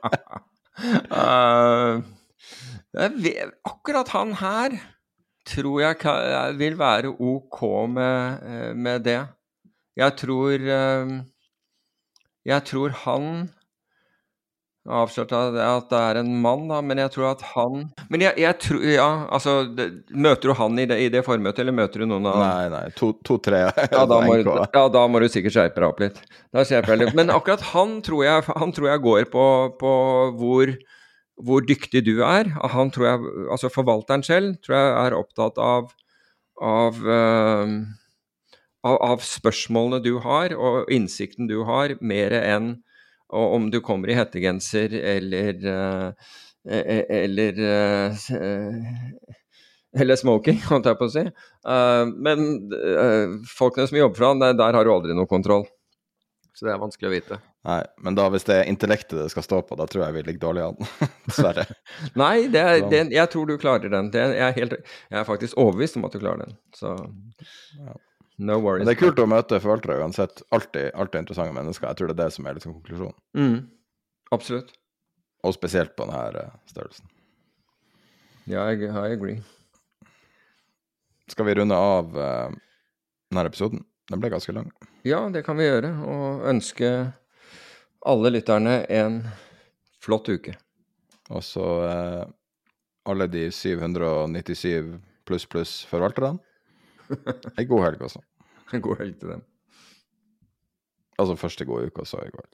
uh, akkurat han her tror jeg kan, vil være ok med, med det. Jeg tror, jeg tror han avslørt at det er en mann da, men jeg tror at han men jeg, jeg tror, ja, altså det, møter du han i det, i det formøtet, eller møter du noen av nei, nei, to, to tre ja, da må, ja, da må du sikkert skjerpe deg opp litt da skjerper jeg litt, men akkurat han tror jeg han tror jeg går på, på hvor hvor dyktig du er. Han tror jeg, altså forvalteren selv tror jeg er opptatt av av, uh, av av spørsmålene du har og innsikten du har, mer enn og om du kommer i hettegenser eller uh, eller uh, eller smoking, holdt jeg på å si. Uh, men uh, folkene som jobber for han, der, der har du aldri noe kontroll. Så det er vanskelig å vite. Nei, men da hvis det er intellektet det skal stå på, da tror jeg vi ligger dårlig an, dessverre. Nei, det er, det, jeg tror du klarer den. Det er, jeg, er helt, jeg er faktisk overbevist om at du klarer den. Så ja. No worries. Men det er kult å møte forvaltere uansett. Alltid, alltid interessante mennesker. Jeg tror det er det som er liksom konklusjonen. Mm, absolutt. Og spesielt på denne størrelsen. Ja, jeg, I agree. Skal vi runde av uh, denne episoden? Den ble ganske lang. Ja, det kan vi gjøre. Og ønske alle lytterne en flott uke. Og så uh, alle de syv hundre og nittisju pluss pluss forvalterne. En god helg også. En god helg til dem. Altså første gode uke, og så i går.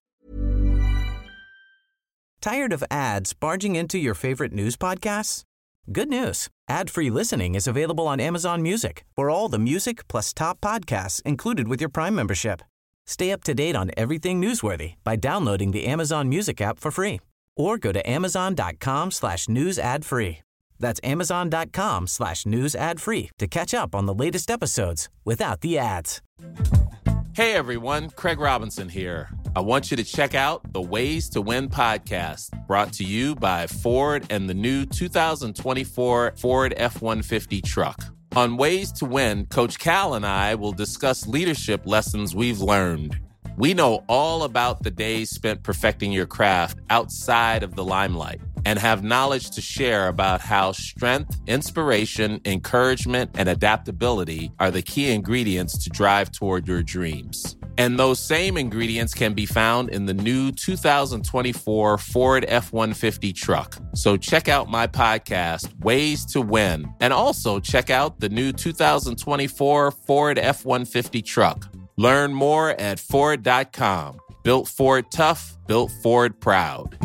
Tired of ads barging into your favorite news podcasts? Good news. Ad-free listening is available on Amazon Music for all the music plus top podcasts included with your Prime membership. Stay up to date on everything newsworthy by downloading the Amazon Music app for free or go to amazon.com slash news ad free. That's amazon.com slash news ad free to catch up on the latest episodes without the ads. Hey everyone, Craig Robinson here. I want you to check out the Ways to Win podcast, brought to you by Ford and the new two thousand twenty-four Ford F one fifty truck. On Ways to Win, Coach Cal and I will discuss leadership lessons we've learned. We know all about the days spent perfecting your craft outside of the limelight and have knowledge to share about how strength, inspiration, encouragement, and adaptability are the key ingredients to drive toward your dreams. And those same ingredients can be found in the new two thousand twenty-four Ford F one fifty truck. So check out my podcast, Ways to Win, and also check out the new two thousand twenty-four Ford F one fifty truck. Learn more at Ford dot com. Built Ford tough, built Ford proud.